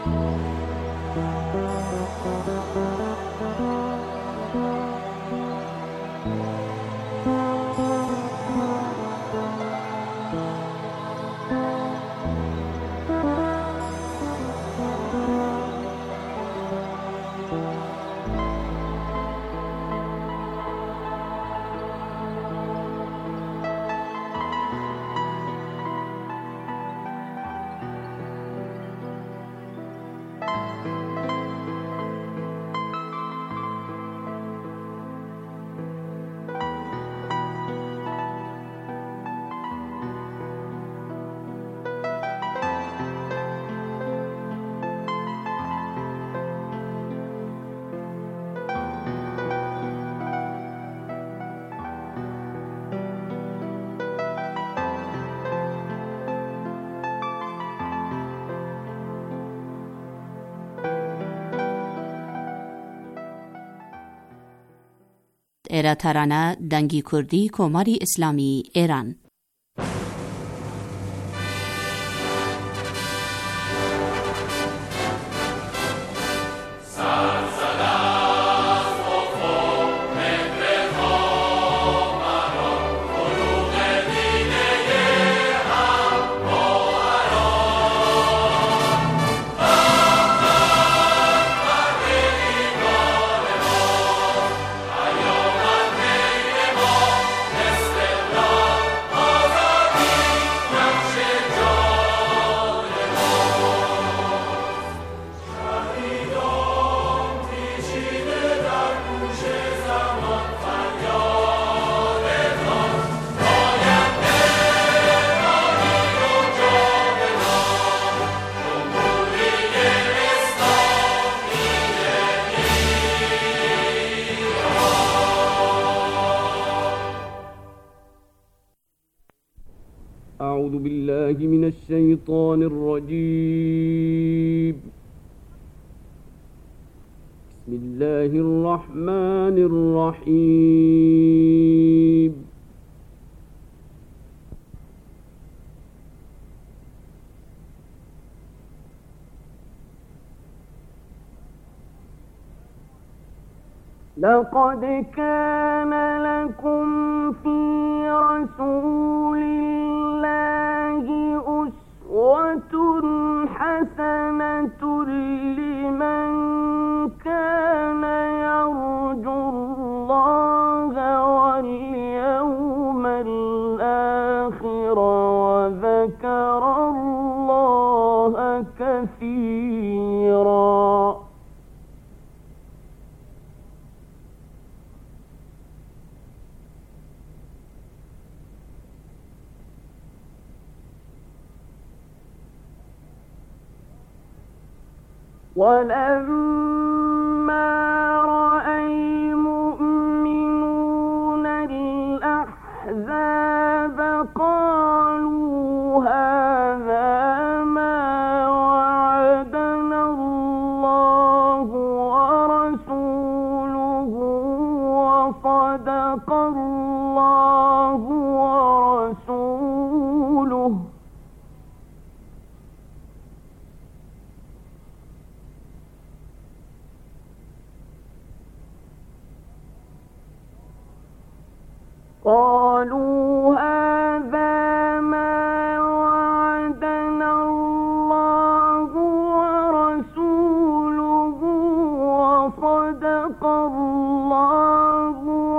ایرا ترانه دنگی کردی کماری اسلامی ایران. أعوذ بالله من الشيطان الرجيم. بسم الله الرحمن الرحيم. لقد كان لكم في رسول الله أسوة حسنة لمن كان يرجو الله واليوم الآخر وذكر الله كثيرا. ولما رأى المؤمنون الأحزاب قالوا هذا ما وعدنا الله ورسوله وصدق الله ورسوله قالوا هذا ما وعدنا الله ورسوله وصدق الله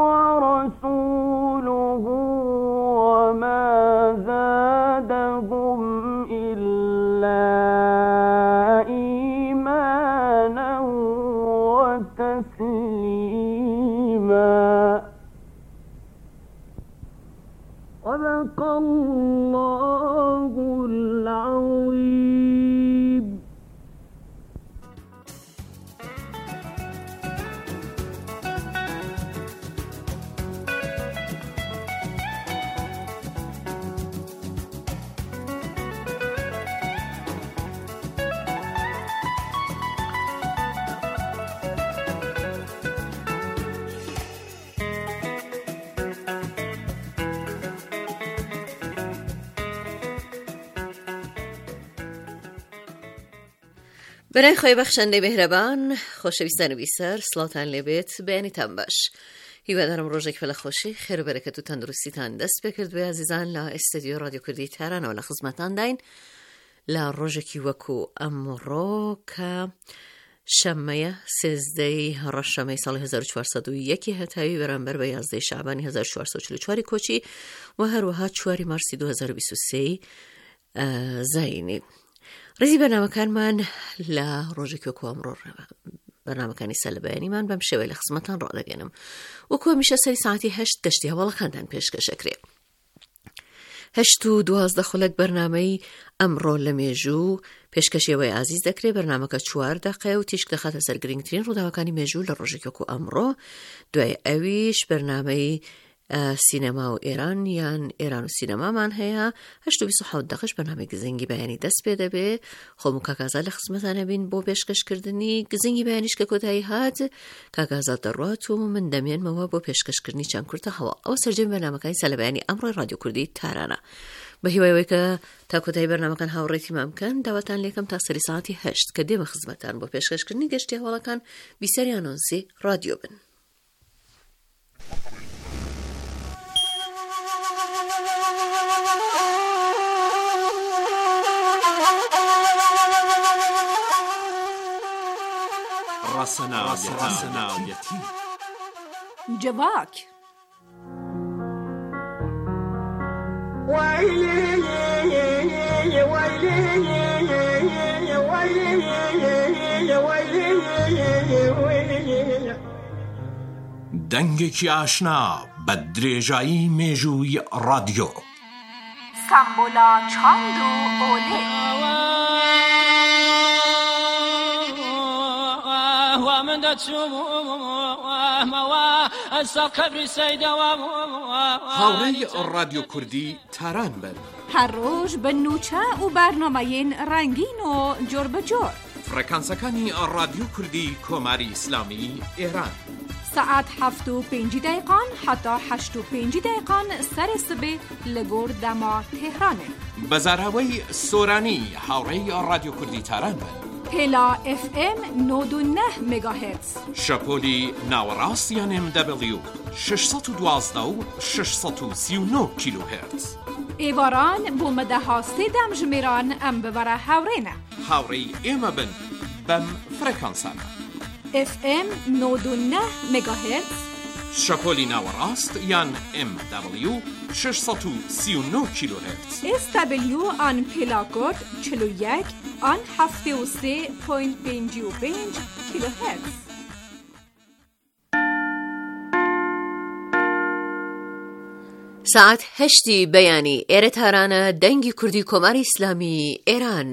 ورسوله وما زادهم إلا إيمانا وتسليما. برای خۆی بەخشەندەی بێهرەبان خۆشەویستانی بیسەر سڵاوتان لێبێت بەیانیتان باش. هیوادارم ڕۆژێک بە لە خۆشی خێر و بەرەکەت و تەندروستیتان دەست پێ کردوێ عزیزان لە ئێستدیۆ رادیۆ کوردی تارانەوە لە خزمەتان داین لە ڕۆژێکی وەکو ئەمڕۆ کە شەممەیە 13 ڕەشەمەی ساڵی 1401 هەتاوی بەرامبەر بە 11 شعبانی 1444 کۆچی و هەروەها 4 مارسی 2023 زاینی. ڕێزی بەرنامەکانمان لە ڕۆژێکی وەکو ئەمڕۆ بەرنامەکانی سەلبەیانیمان بەم شێوەیە لە خزمەتان ڕادەگەنم. وەکو هەمیشە سەری ساعتی 8 گەشتی هەواڵەکانتان پێشکەشەکرێ. 8 و 12 خولەک بەرنامەی ئەمڕۆ لە مێژوو پێشکەشیەوەی عزیز دەکرێت. بەرنامەکە 4 دقیقە و تیشک دەخاتە سەر گرنگترین ڕووداوەکانی مێژوو لە ڕۆژێکی وەکو ئەمڕۆ. دوای ئەویش بەرنامەی سینەما و ئێران یان ئێران و سینەمامان هەیە. 8 و 27 دقیقەش بەرنامەی گزنگی بەیانی دەست پێ دەبێ. خۆم و کاکازاد لە خزمەتانە بین بۆ پێشکەشکردنی گزنگی بەیانیش کە کۆتایی هات. کاکازاد دەڕوات و من دەمێنمەوە بۆ پێشکەشکردنی چەند کورتە هەوا. ئەوە سەرجەمی بەرنامەکانی سەلبەیانی ئەمڕۆی رادیۆ کوردی تارانە. بە هیوایەوەی کە تا کۆتایی بەرنامەکان هاوڕێتی مام بکەن داواتان لێکەم تا سەری ساعتی 8 کە دێمە خزمەتان بۆ پێشکەشکردنی گەشتی هەواڵەکان بیسەری ئانۆنسی رادیۆ بن. راسەناویەتی جواک دەنگێکی ئاشنا بە درێژایی مێژووی رادیۆ سامبۆلا چاند و ئۆلێ هاوڕێی رادیۆ کوردی تاران بن. هەر ڕۆژ بە نوچە و بەرنامەیەن ڕەنگین و جۆر بەجۆر. فرەکانسەکانی رادیۆ کوردی کۆماری ئیسلامی ئێران ساعت 7:05 حتا 8:05 سەر سبێ لە گۆر دەما تێهرانێ. بەزاراوەی سۆرانی هاوڕێی رادیۆ کوردی تاران بن. هێلا FM 99 مگاهرتز. شەپۆلی ناوەڕاست یان MW 612 و 639 کیلوهرتز. ئێواران بۆ مەدەها سێدەم ژمێران ئەم ببەرە هاوڕێنە. هاوڕێی ئێمە بن بەم فرەکانسانە. FM 99 مگاهرتز. شەپۆلی ناوەڕاست یان MW 639 کیلوهرتز. SW آن پلاکۆد 41 آن 73.55 کیلوهرتز. ساعت 8 بەیانی ئێرە تارانە دەنگی کوردی کۆماری ئیسلامی ئێران.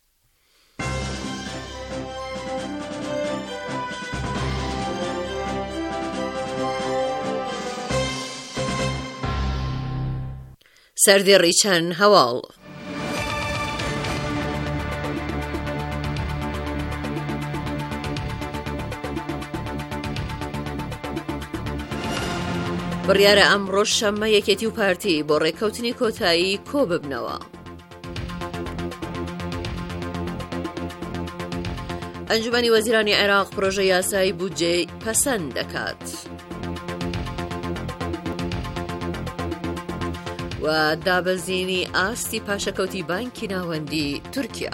سەردێڕی چەند هەواڵ. بڕیارە ئەمڕۆ شەممە یەکێتی و پارتی بۆ ڕێککەوتنی کۆتایی کۆ ببنەوە. ئەنجومەنی وەزیرانی عێراق پرۆژە یاسایی بودجێ پەسەند دەکات. و دابەزینی ئاستی پاشەکەوتی بانکی ناوەندی تورکیا.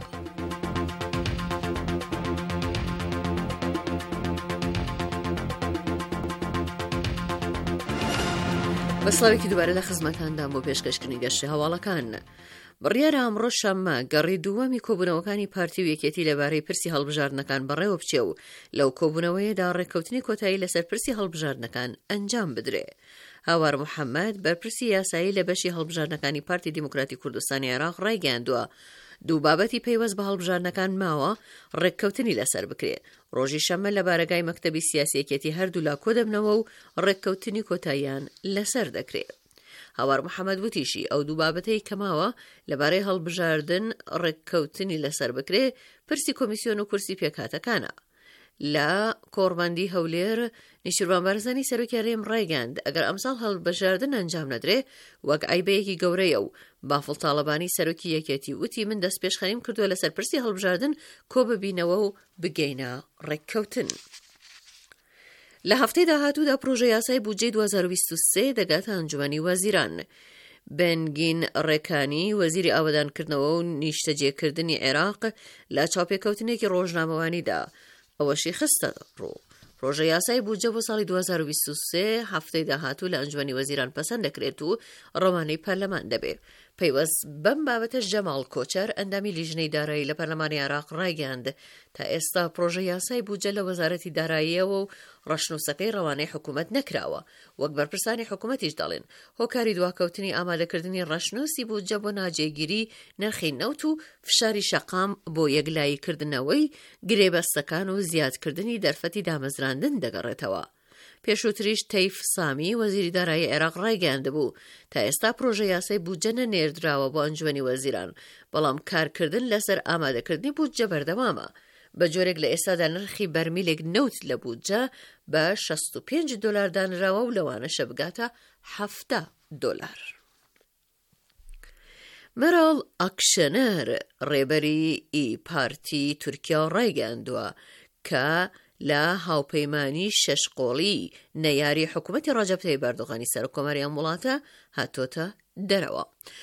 بەسڵاوێکی دووبارە لە خزمەتاندام بۆ پێشکەشکردنی گەشتی هەواڵەکان. بڕیارە ئەمڕۆ شەممە گەڕی دووەمی کۆبوونەوەکانی پارتی و یەکێتی لەبارەی پرسی هەڵبژاردنەکان بەڕێوە بچێ و لەو کۆبوونەوەیەدا ڕێککەوتنی کۆتایی لەسەر پرسی هەڵبژاردنەکان ئەنجام بدرێ. هاوار محەممەد بەرپرسی یاسایی لە بەشی هەڵبژاردنەکانی پارتی دیموکراتی کوردستانی عێراق ڕایگەیاندووە دوو بابەتی پەیوەست بە هەڵبژاردنەکان ماوە ڕێککەوتنی لەسەر بکرێت. ڕۆژی شەممە لە بارگای مەکتەبی سیاسی یەکێتی هەردوو لا کۆ دەبنەوە و ڕێککەوتنی کۆتاییان لەسەر دەکرێت. هاوار محەممەد وتیشی ئەو دوو بابەتەی کەماوە لەبارەی هەڵبژاردن ڕێککەوتنی لەسەر بکرێ پرسی کۆمیسیۆن و کورسی پێکهاتەکانە. لە کۆڕباندی هەولێر نیشتیروان بارزانی سەرۆکی هەرێم ڕایگەاند ئەگەر ئەمساڵ هەڵبژاردن ئەنجام نەدرێ وەک ئایبەیەکی گەورەیە و بافڵ تاڵەبانی سەرۆکی یەکێتی وتی من دەست پێشخەریم کردووە لەسەر پرسی هەڵبژاردن کۆ ببینەوە و بگەینە ڕێککەوتن. لە هەفتەی داهاتوودا پرۆژە یاسای بودجەی 2023 دەگاتە ئەنجومەنی وەزیران. بنگین ڕێکانی وەزیری ئاوەدانکردنەوە و نیشتەجێکردنی عێراق لە چاوپێکەوتنێکی ڕۆژنامەوانیدا ئەوەشی خستە ڕوو. پرۆژە یاسای بودجە بۆ ساڵی 2023 هەفتەی داهاتوو لە ئەنجومەنی وەزیران پەسەند دەکرێت و ڕۆمانەی پەرلەمان دەبێت. پەیوەست بەم بابەتە ژەماڵ کۆچەر ئەندامی لیژنەی دارایی لە پەرلەمانی عێراق ڕایگەاند تا ئێستا پرۆژە یاسای بودجە لە وەزارەتی داراییەوە و ڕەشنووسەکەی ڕەوانەی حکوومەت نەکراوە. وەک بەرپرسانی حکوومەتیش دەڵێن هۆکاری دواکەوتنی ئامادەکردنی ڕەشنووسی بودجە بۆ ناجێگیری نرخی نەوت و فشاری شەقام بۆ یەکلاییکردنەوەی گرێبەستەکان و زیادکردنی دەرفەتی دامەزراندن دەگەڕێتەوە. پێشووتریش تەیف سامی وەزیری دارایی عێراق ڕایگەاندبوو تا ئێستا پرۆژە یاسای بودجە نەنێردراوە بۆ ئەنجومەنی وەزیران، بەڵام کارکردن لەسەر ئامادەکردنی بودجە بەردەوامە. بە جۆرێک لە ئێستادا نرخی بەرمیلێک نەوت لە بودجە بە $65 دانراوە و لەوانەشە بگاتە $70. مەرال ئاکشەنەر ڕێبەری ئی پارتی تورکیا ڕایگەاندووە کە لە هاوپەیمانی شەشقۆڵی نەیاری حکوومەتی ڕەجەب تەیب ئەردۆغانی سەرۆکۆماریان وڵاتە هاتۆتە دەرەوە.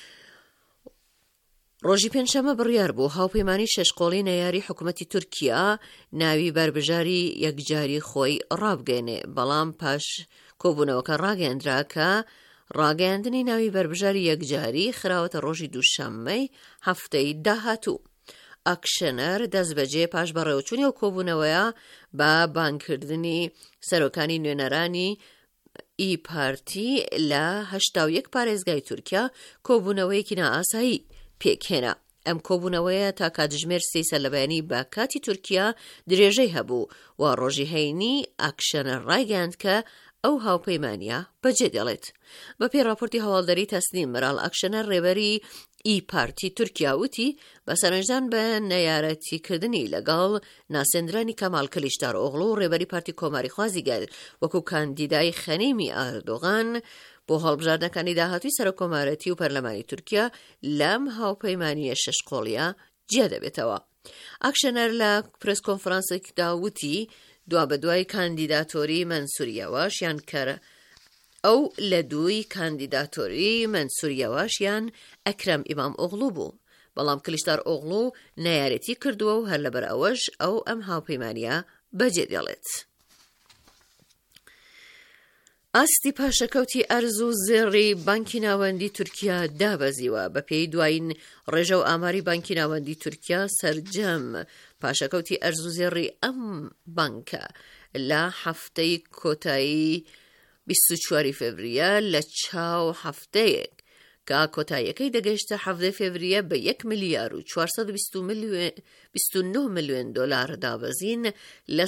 ڕۆژی پێنجشەمە بڕیار بوو هاوپەیمانی شەشقۆڵی نەیاری حکوومەتی تورکیا ناوی بربژاری یەکجاری خۆی ڕابگەێنێ، بەڵام پاش کۆبوونەوەکە ڕاگەاندرا کە ڕاگەاندنی ناوی بربژاری یەکجاری خراوەتە ڕۆژی دووشەممەی هەفتەی داهاتوو. ئاکشەنەر دەست بەجێ پاش بەڕێوەچوونی و کۆبوونەوەیە بە بانکردنی سەرۆکانی نوێنەرانی ئی پارتی لە 81 پارێزگای تورکیا کۆبوونەوەیەکی نائاسایی پێکهێنا. ئەم کۆبوونەوەیە تا کاتژمێر 3 سەرلەبەیانی بە کاتی تورکیا درێژەی هەبوو و ڕۆژی هەینی ئاکشەنەر ڕایگەاند کە ئەو هاوپەیمانیە بەجێ دێڵێت. بە پێی راپۆرتی هەواڵدەری تەسنیم مەرال ئاکشەنەر ڕێبەری ئی پارتی تورکیا وتی بە سەرنجدان بە نەیارەتیکردنی لەگەڵ ناسێنرانی کەمال کلیشداروغلو و ڕێبەری پارتی کۆماری خوازیگەر وەکو کاندیدای خەنیمی ئەردۆغان بۆ هەڵبژاردنەکانی داهاتووی سەرۆکۆمارەتی و پەرلەمانی تورکیا لەم هاوپەیمانیە شەشقۆڵیە جیا دەبێتەوە. ئاکشەنەر لە پرس کۆنفرانسێکدا وتی دوا بە دوای کاندیداتۆری مەنسووریەوەشیان کەرە ئەو لە دووی کاندیداتۆری مەنسووریەوەشیان ئەکرەم ئیمام ئۆغڵو بوو، بەڵام کلیشدار ئۆغڵو نایارەتی کردووە و هەر لەبەر ئەوەش ئەو ئەم هاوپەیمانیە بەجێ دێڵێت. ئاستی پاشەکەوتی ئەرز و زێڕی بانکی ناوەندی تورکیا دابەزیوە. بە پێی دوایین ڕێژە و ئاماری بانکی ناوەندی تورکیا سەرجەم پاشەکەوتی ئەرز و زێڕی ئەم بانکە لە هەفتەی کۆتایی 24 فێڤریە لە چاو هەفتەیەک کە کۆتاییەکەی دەگەیشتە 7 فێڤریە بە $1,429 میلیۆن دابەزین لە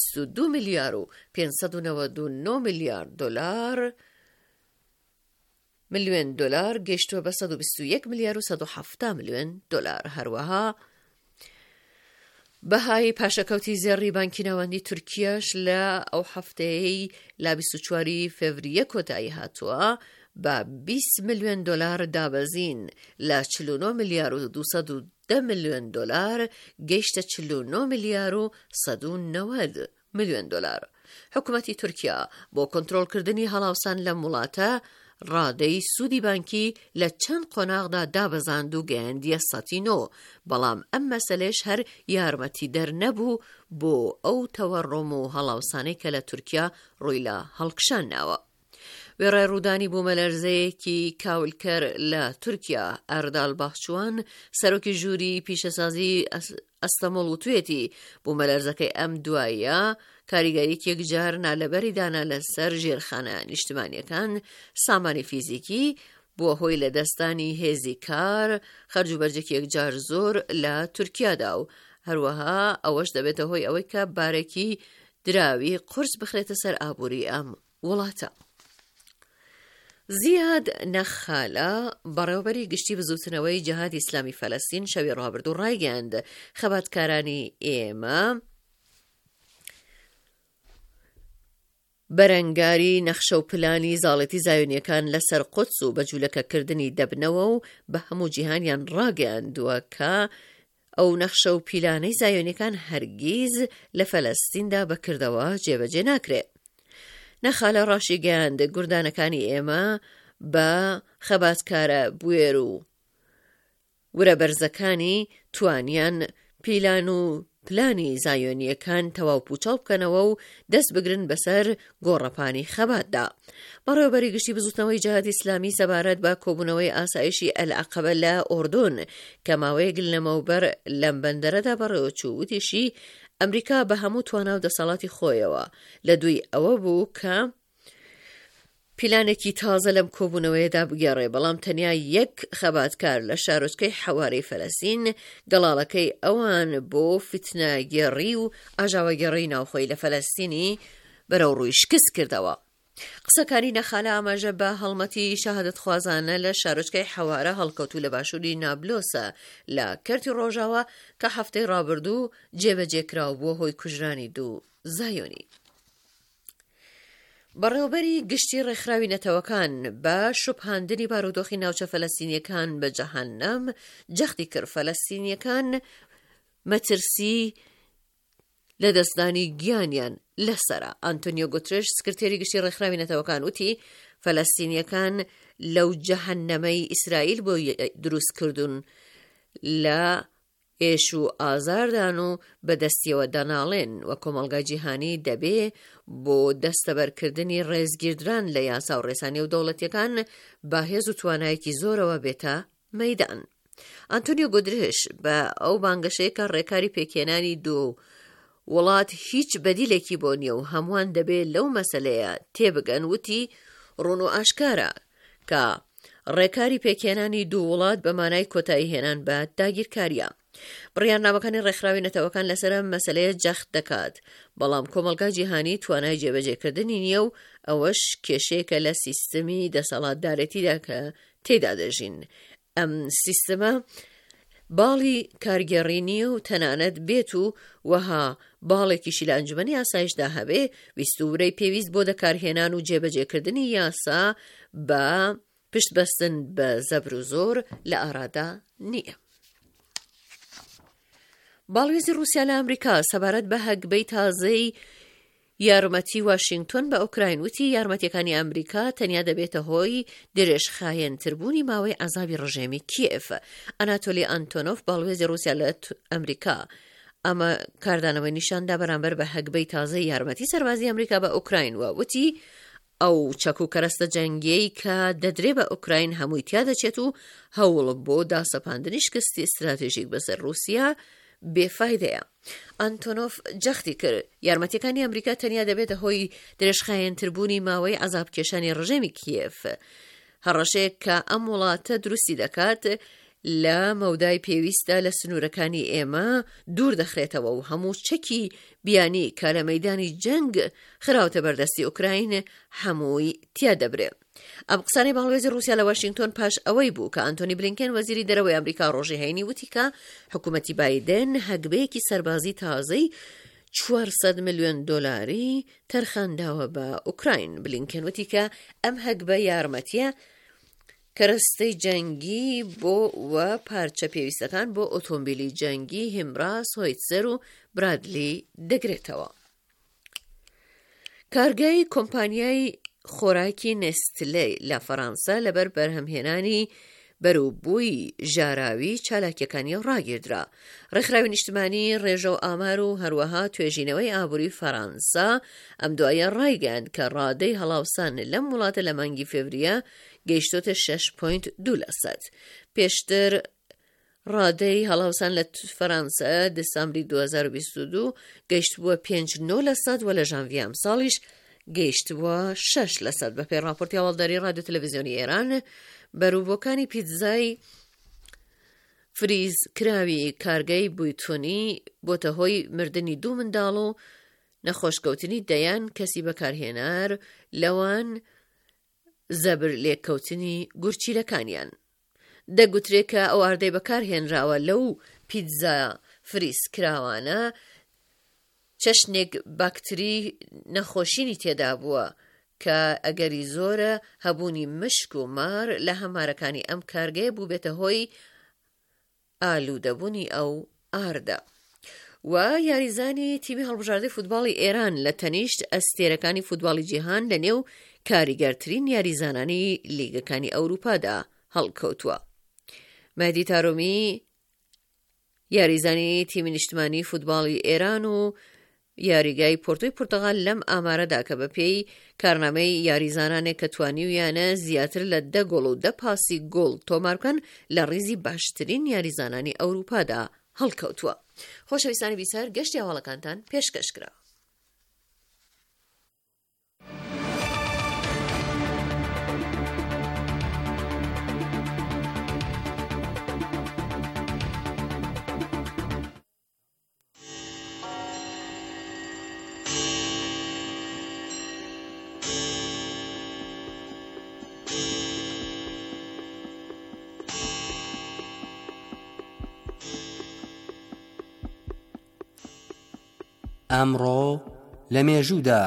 $122,599 میلیۆن گەیشتووە بە $121,170 میلیۆن. هەروەها بەهای پاشەکەوتی زێڕی بانکی ناوەندی تورکیاش لە ئەو هەفتەیەی لە 24 فێڤریە کۆتایی هاتووە بە $20 میلیۆن دابەزین لە $49,210 میلیۆن گەیشتە $49,190 میلیۆن. حکوومەتی تورکیا بۆ کۆنتڕۆڵکردنی هەڵاوسان لەم وڵاتە ڕادەی سوودی بانکی لە چەند قۆناغدا دابەزاند و گەیاندیە 109، بەڵام ئەم مەسەلەش هەر یارمەتی دەرنەبوو بۆ ئەو تەوەڕۆم و هەڵاوسانەی کە لە تورکیا ڕووی لە هەڵکشانداوە. وێڕای ڕوودانی بوومەلەرزەیەکی کاولکەر لە تورکیا ئەردال باخچوان سەرۆکی ژووری پیشەسازی ئەستەمۆڵ وتوێتی بوومەلەرزەکەی ئەم دوایە کاریگەریەکی یەکجار نالەبەری دانا لەسەر ژێرخانە نیشتمانیەکان سامانی فیزیکی بووە هۆی لە دەستانی هێزی کار خەرج و بەرجێکی یەکجار زۆر لە تورکیادا و هەروەها ئەوەش دەبێتە هۆی ئەوەی کە بارێکی دراوی قورس بخرێتە سەر ئابووری ئەم وڵاتە. زیاد نەخالە بەڕێوەبەری گشتی بزوتنەوەی جەهادی ئیسلامی فەلەستین شەوی ڕابردوو ڕایگەاند خەباتکارانی ئێمە بەرەنگاری نەخشە و پلانی زاڵێتی زایۆنیەکان لەسەر قودس و بەجوولەکەکردنی دەبنەوە و بە هەموو جیهانیان ڕاگەیاندووە کە ئەو نەخشە و پیلانەی زایۆنیەکان هەرگیز لە فەلەستیندا بەکردەوە جێبەجێ ناکرێت. نەخالە ڕاشی گەیاند گوردانەکانی ئێمە بە خەباتکارە بوێر و ورە بەرزەکانی توانیان پیلان و پلانی زایۆنیەکان تەواو پوچەڵ بکەنەوە و دەست بگرن بەسەر گۆڕەپانی خەباتدا. بەڕێوەبەری گشتی بزوتنەوەی جیهادی ئیسلامی سەبارەت بە کۆبوونەوەی ئاسایشی ئەلعەقەبە لە ئوردون کە ماوەیەک لەمەوبەر لەم بەندەرەدا بەڕێوەچوو وتیشی ئەمریکا بە هەموو توانا و دەسەڵاتی خۆیەوە لە دوای ئەوە بوو کە پیلانێکی تازە لەم کۆبوونەوەیەدا بگەڕێ، بەڵام تەنیا یەک خەباتکار لە شارۆچکەی حەوارەی فەلەستین گەڵاڵەکەی ئەوان بۆ فتنەگێڕی و ئاژاوەگەڕی ناوخۆی لە فەلەستینی بەرەو ڕووی شکست کردەوە. قسەکانی نەخالە ئاماژە بە هەڵمەتی شەهادەت خوازانە لە شارۆچکەی حەوارە هەڵکەوتوو لە باشووری نابلۆسە لە کەرتی ڕۆژاوە کە هەفتەی ڕابردوو جێبەجێکراو بووە هۆی کوژرانی دوو زایۆنی. بەڕێوەبەری گشتی ڕێکخراوی نەتەوەکان بە شوبهاندنی بارودۆخی ناوچە فەلەستینیەکان بە جەهەنەم جەختی کرد فەلەستینیەکان مەترسی لە دەستدانی گیانیان لەسەرە. ئانتۆنیۆ گوترێش سکرتێری گشتی ڕێکخراوی نەتەوەکان وتی فەلەستینیەکان لەو جەهەنەمەی ئیسرائیل بۆ دروست کردوون لە ئێش و ئازاردان و بەدەستیەوە دەناڵێن و کۆمەڵگای جیهانی دەبێ بۆ دەستەبەرکردنی ڕێزگیردران لە یاسا و ڕێسانی و دەوڵەتیەکان باهێز و توانایەکی زۆرەوە بێتە مەیدان. ئانتۆنیۆ گودرێش بە ئەو بانگەشەیە کە ڕێکاری پێکێنانی دوو وڵات هیچ بەدیلێکی بۆ نییە و هەمووان دەبێت لەو مەسەلەیە تێبگەن وتی ڕوون و ئاشکارە کە ڕێکاری پێکێنانی دوو وڵات بە مانای کۆتایی هێنان بە داگیرکاریە. بڕیارنامەکانی ڕێکخراوی نەتەوەکان لەسەر مەسەلەیە جەخت دەکات، بەڵام کۆمەڵگای جیهانی توانای جێبەجێکردنی نییە و ئەوەش کێشەیەکە لە سیستەمی دەسەڵاتدارەتیدا کە تێدا دەژین. ئەم سیستەمە باڵی کارگەڕی نییە و تەنانەت بێت و وەها باڵێکیشی لە ئەنجومەنی ئاسایشدا هەبێ ویستورەی پێویست بۆ دەکارهێنان و جێبەجێکردنی یاسا بە پشتبەستن بە زەبر و زۆر لە ئارادا نییە. باڵوێزی رووسیا لە ئەمریکا سەبارەت بە هەگبەی تازەی یارمەتی واشنگتن بە ئوکراین وتی یارمەتیەکانی ئەمریکا تەنیا دەبێتە هۆی درێژخایەنتربوونی ماوەی عەزابی ڕژێمی کیێف. ئەناتۆلی ئانتۆنۆف باڵوێزی رووسیا لە ئەمریکا ئەمە کاردانەوەی نیشاندا بەرامبەر بە هەگبەی تازەی یارمەتی سەربازی ئەمریکا بە ئوکراین و وتی ئەو چەک و کەرەستە جەنگیەی کە دەدرێ بە ئوکراین هەمووی تیا دەچێت و هەوڵ بۆ داسەپاندنی شکستی استراتێژیک بەسەر رووسیا بێفایدەیە. ئانتۆنۆف جەختی کرد یارمەتیەکانی ئەمریکا تەنیا دەبێتە هۆی درێژخایەنتربوونی ماوەی عەزابکێشانی ڕژێمی کیێف، هەڕەشەیەک کە ئەم وڵاتە دروستی دەکات لە مەودای پێویستە لە سنوورەکانی ئێمە دوور دەخرێتەوە و هەموو چەکی بیانی کە لە مەیدانی جەنگ خراوتە بەردەستی ئوکراین هەمووی تیا دەبرێت. ئەم قسانەی باڵوێزی رووسیا لە واشنگتن پاش ئەوەی بوو کە ئەنتۆنی بلینکن وەزیری دەرەوەی ئەمریکا ڕۆژی هەینی وتی کە حکوومەتی بایدن هەگبەیەکی سەربازی تازەی 400 ملیۆن دۆلاری تەرخانداوە بە ئوکراین. بلینکن وتی کە ئەم هەگبە یارمەتیە کەرەستەی جەنگی بۆ وە پارچە پێویستەکان بۆ ئۆتۆمبیلی جەنگی هیمراس، هۆیتزەر و برادلی دەگرێتەوە. کارگای کۆمپانیای خۆراکی نێستلێ لە فەڕەنسا لەبەر بەرهەمهێنانی بەرووبووی ژاراوی چالاکیەکانی ڕاگیردرا. ڕێکخراوی نیشتمانی ڕێژە و ئامار و هەروەها توێژینەوەی ئابووری فەڕەنسا ئەم دوایە ڕایگەیاند کە ڕادەی هەڵاوسان لەم وڵاتە لە مانگی فێڤریە گەیشتۆتە 6.2%. پێشتر ڕادەی هەڵاوسان لە فەڕەنسا دەسامبری 2022 گەیشت بووە 5.9% و لە ژانڤیە ئەم ساڵیش گەیشت بووە 6% بەپێی ڕاپۆرتی هەواڵداری رادیۆ تەلەڤیزیۆنی ئێران. بەرووبووەکانی پیتزای فریز کراوی کارگەی بویتۆنی بۆتە هۆی مردنی 2 منداڵ و نەخۆشکەوتنی دەیان کەسی بەکارهێنار لەوان زەبر لێککەوتنی گورچیلەکانیان. دەگوترێت کە ئەو ئاردەی بەکارهێنراوە لەو پیتزا فریز کراوانە چەشنێک باکتری نەخۆشینی تێدا بووە کە ئەگەری زۆرە هەبوونی مشک و مار لە هەمارەکانی ئەم کارگەیە بوو بێتە هۆی ئالوودەبوونی ئەو ئاردا. و یاریزانی تیمی هەڵبژاردەی فوتباڵی ئێران لە تەنیشت ئەستێرەکانی فوتباڵی جیهان لە نێو کاریگەرترین یاریزانانی لیگەکانی ئەوروپادا هەڵکەوتووە. مەهدی تارۆمی یاریزانی تیمی نیشتمانی فوتباڵی ئێران و یاریگای پۆرتۆی پورتەغال لەم ئامارەدا کە بەپێی کارنامەی یاریزانانێک کە توانیویانە زیاتر لە 10 گۆڵ و 10 پاسی گۆڵ تۆمارکەن لە ڕیزی باشترین یاریزانانی ئەوروپادا هەڵکەوتووە. خۆشەویستانی بیسەر گەشتی هەواڵەکانتان پێشکەشکرا. ئەمڕۆ لە مێژوودا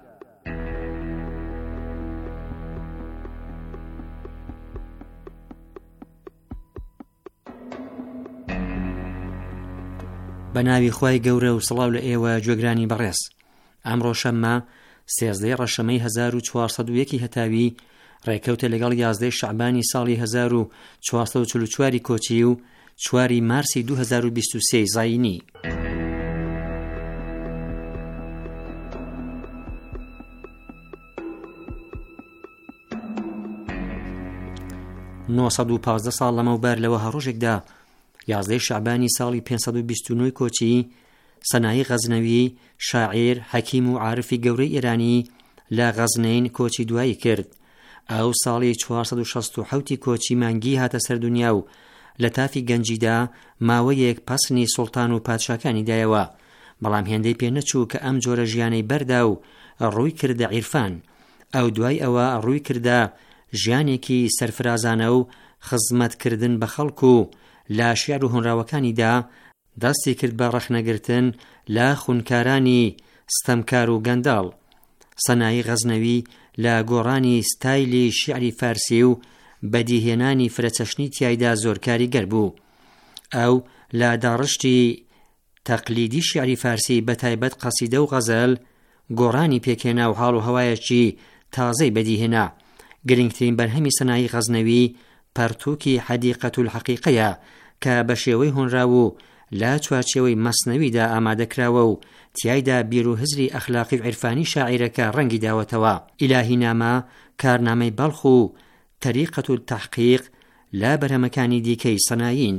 بە ناوی خوای گەورە و سڵاو لە ئێوە گوێگرانی بەڕێز. ئەمڕۆ شەممە 13 ڕەشەمەی 1401 هەتاوی ڕێکەوتە لەگەڵ 11 شەعبانی ساڵی 1444 کۆچی و 4 مارسی 2023 زاینی. نۆسەد و 15 ساڵ لەمەوبەر لەوە هەڕۆژێکدا 11 شەعبانی ساڵی 529 کۆچی سەنایی غەزنەوی شاعیر حەکیم و عارفی گەورەی ئێرانی لە غەزنین کۆچی دوایی کرد. ئەو ساڵی 467 کۆچی مانگی هاتە سەر دنیا و لە تافی گەنجیدا ماوەیەک پەسنی سوڵتان و پادشاکانی دایەوە، بەڵام هێندەی پێ نەچوو کە ئەم جۆرە ژیانەی بەردا و ڕووی کردە عیرفان. ئەو دوای ئەوە ڕووی کردە ژیانێکی سەرفرازانە و خزمەتکردن بە خەڵک و لە شیعر و هۆنراوەکانیدا دەستی کرد بە ڕەخنەگرتن لە خونکارانی ستەمکار و گەنداڵ. سەنایی غەزنەوی لە گۆڕانی ستایلی شیعری فارسی و بەدیهێنانی فرەچەشنی تیایدا زۆر کاریگەر بوو. ئەو لە داڕشتی تەقلیدی شیعری فارسی بەتایبەت قەسیدە و غەزەل گۆڕانی پێکێنا و حاڵ و هەوایەکی تازەی بەدیهێنا. گرنگترین بەرهەمی سەنایی غەزنەوی پەرتووکی حەدیقەت الحەقیقەیە کە بە شێوەی هۆنراو و لە چوارچێوەی مەسنەویدا ئامادەکراوە و تیایدا بیر و هزری ئەخلاقی و عیرفانی شاعیرەکە ڕەنگی داوەتەوە. ئیلاهینامە کارنامەی بەڵخ و تەریقەت التەحقیق لە بەرهەمەکانی دیکەی سەنایین.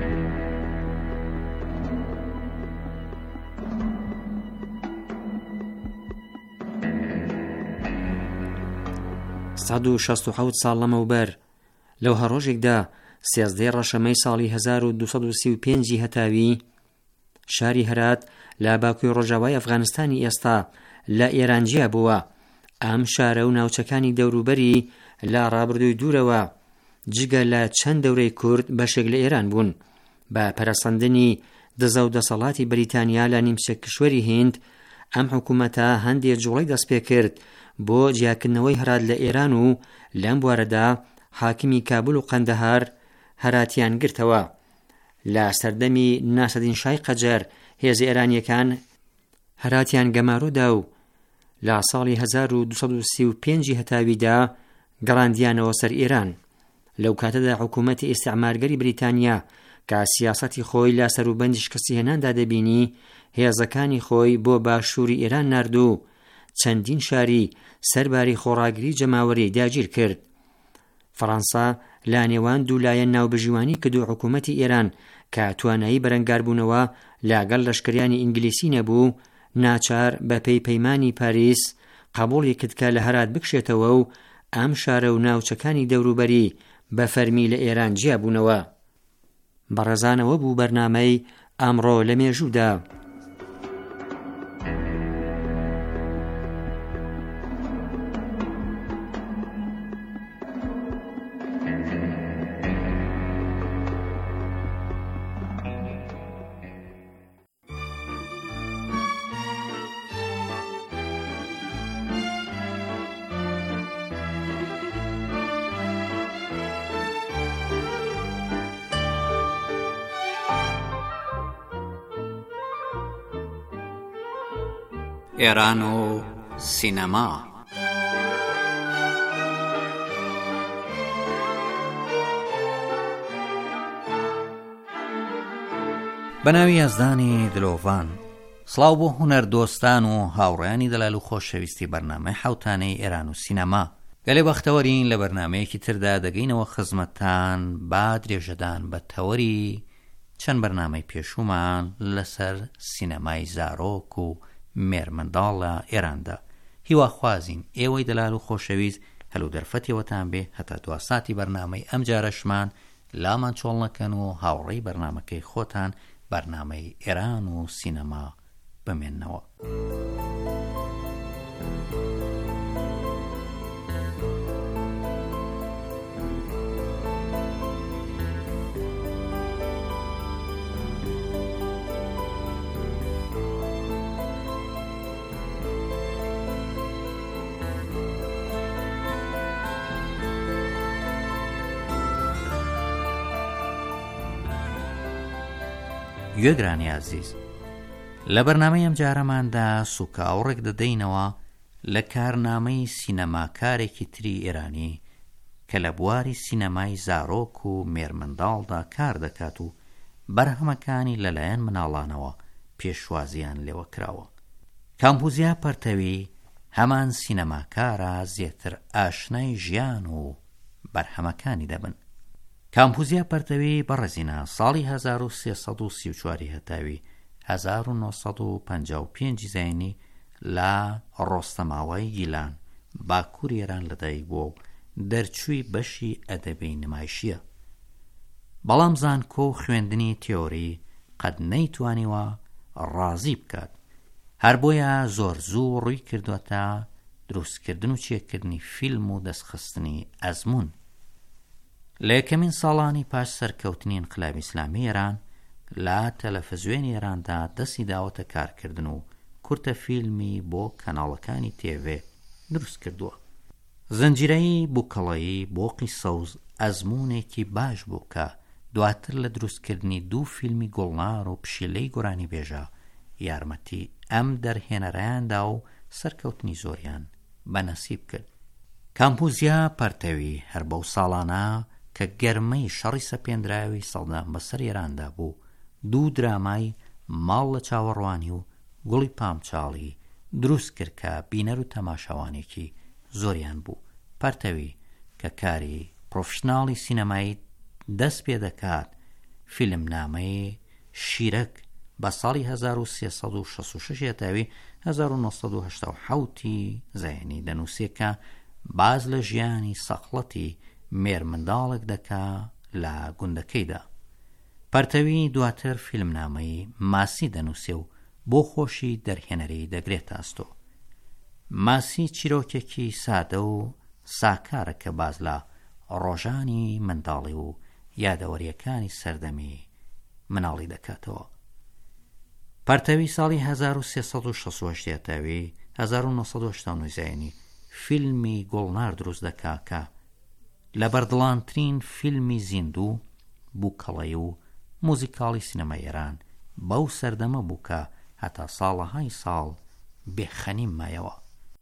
سەد و 67 ساڵ لەمەوبەر لەو هەڕۆژێکدا 13 ڕەشەمەی ساڵی 1235 هەتاوی شاری هەرات لە باکووری ڕۆژاوای ئەفغانستانی ئێستا لە ئێرانجیا بووە. ئەم شارە و ناوچەکانی دەوروبەری لە ڕابردووی دوورەوە جگە لە چەند دەورەی کورد بەشێک لە ئێران بوون. بە پەرەسەندنی دزە و دەسەڵاتی بەریتانیا لە نیمچە کشوەری هیند ئەم حکوومەتە هەندێک جوڵەی دەست پێ کرد بۆ جیاکردنەوەی هەرات لە ئێران و لەم بوارەدا حاکمی کابل و قەندەهار هەراتیان گرتەوە. لە سەردەمی ناسەدین شای قەجەر هێزی ئێرانیەکان هەراتیان گەمارۆدا و لە ساڵی 1235 هەتاویدا گەڕاندیانەوە سەر ئێران. لەو کاتەدا حکوومەتی ئیستیعمارگەری بریتانیا کە سیاسەتی خۆی لا سەروبەندی شکستی هێناندا دەبینی هێزەکانی خۆی بۆ باشووری ئێران ناردوو چەندین شاری سەرباری خۆڕاگری جەماوەری داگیر کرد. فەڕەنسا لە نێوان دوولایەن ناوبژیوانی کردو حکوومەتی ئێران کە توانایی بەرەنگاربوونەوە لەگەڵ لەشکریانی ئینگلیسی نەبوو ناچار بە پێی پەیمانی پاریس قبوڵی کرد کە لە هەرات بکشێتەوە و ئەم شارە و ناوچەکانی دەوروبەری بە فەرمی لە ئێران جیابوونەوە. بەڕێزانەوە بوو بەرنامەی ئەمڕۆ لە مێژوودا. ئێران و سینەما. بەناوی یازدانی دلۆڤان. سڵاو بۆ هونەر دۆستان و هاوڕێیانی دەلال و خۆشەویستی بەرنامەی حوتانەی ئێران و سینەما. گەلێ بەختەوەرین لە بەرنامەیەکی تردا دەگەینەوە خزمەتتان با درێژەدان بە تەوەری چەند بەرنامەی پێشومان لەسەر سینەمای زارۆک و مێرمەنداڵ لە ئێراندا. هیواخوازین ئێوەی دەلال و خۆشەویست هەلو دەرفەتیەوەتان بێ هەتا دواساتی بەرنامەی ئەم جارەشمان لامان چۆڵ نەکەن و هاوڕێی بەرنامەکەی خۆتان بەرنامەی ئێران و سینەما بمێننەوە. گوێگرانی عزیز، لە بەرنامەی ئەم جارەماندا سوکە ئاوڕێک دەدەینەوە لە کارنامەی سینەماکارێکی تری ئێرانی کە لە بواری سینەمای زارۆک و مێرمەنداڵدا کار دەکات و بەرهەمەکانی لەلایەن مناڵانەوە پێشوازیان لێوە کراوە. کامپوزیا پەرتەوی هەمان سینەماکارە زیاتر ئاشنای ژیان و بەرهەمەکانی دەبن. کامپوزیا پەرتەوی بەڕێزینە ساڵی 1334 هەتاوی 1955 زاینی لە ڕۆستەماوای گیلان باکووری ئێران لەدایک بووە و دەرچووی بەشی ئەدەبی نمایشیە. بەڵام زانکۆ و خوێندنی تیۆری قەت نەیتوانیوە ڕازی بکات، هەر بۆیە زۆر زوو ڕووی کردوەتە دروستکردن و چێکردنی فیلم و دەستخستنی ئەزمون. لە یەکەمین ساڵانی پاش سەرکەوتنی ئینقلابی ئیسلامی ئێران لە تەلەڤیزیۆنی ئێراندا دەستی داوەتە کارکردن و کورتە فیلمی بۆ کەناڵەکانی تێڤێ دروست کردووە. زنجیرەی بووکەڵەیی بۆ قیسەوز ئەزمونێکی باش بوو کە دواتر لە دروستکردنی 2 فیلمی گوڵنار و پشیلەی گۆرانی بێژە یارمەتی ئەم دەرهێنەرەیاندا و سەرکەوتنی زۆریان بەنەسیب کرد. کامپوزیا پەرتەوی هەر بەو ساڵانە کە گەرمەی شەڕی سەپێنراوی سەڵدان بەسەر ئێراندا بوو 2 درامای ماڵ لە چاوەڕوانی و گوڵی پامچاڵی دروست کرد کە بینەر و تەماشاوانێکی زۆریان بوو. پەرتەوی کە کاری پرۆفشناڵی سینەمایی دەست پێ دەکات فیلمنامەی شیرەک بە ساڵی 1366 هەتاوی 1970 زاینی دەنووسێت کە باز لە ژیانی سەخڵەتی مێرمەنداڵێک دەکا لە گوندەکەیدا. پەرتەوی دواتر فیلمنامەی ماسی دەنووسێ و بۆ خۆشی دەرهێنەری دەگرێتە ئەستۆ. ماسی چیرۆکێکی سادە و ساکارە کە باز لە ڕۆژانی منداڵی و یادەوەریەکانی سەردەمی مناڵی دەکاتەوە. پەرتەوی ساڵی 1368 هەتاوی 1989 زاینی فیلمی گوڵنار دروست دەکا کە لە بەردڵانترین فیلمی زیندوو بووکەڵەی و موزیکاڵی سینەمای ئێران بەو سەردەمە بوو کە هەتا ساڵەهای ساڵ بێخەنیم مایەوە.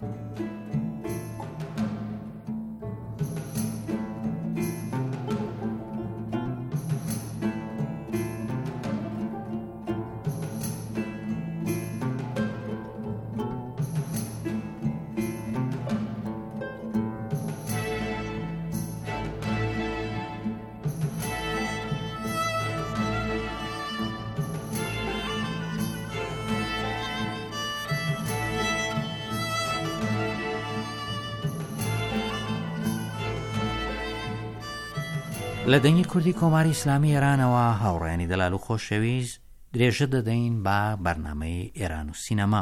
لە دەنگی کوردی کۆماری ئیسلامی ئێرانەوە هاوڕێیانی دەلال و خۆشەویست درێژە دەدەین بە بەرنامەی ئێران و سینەما.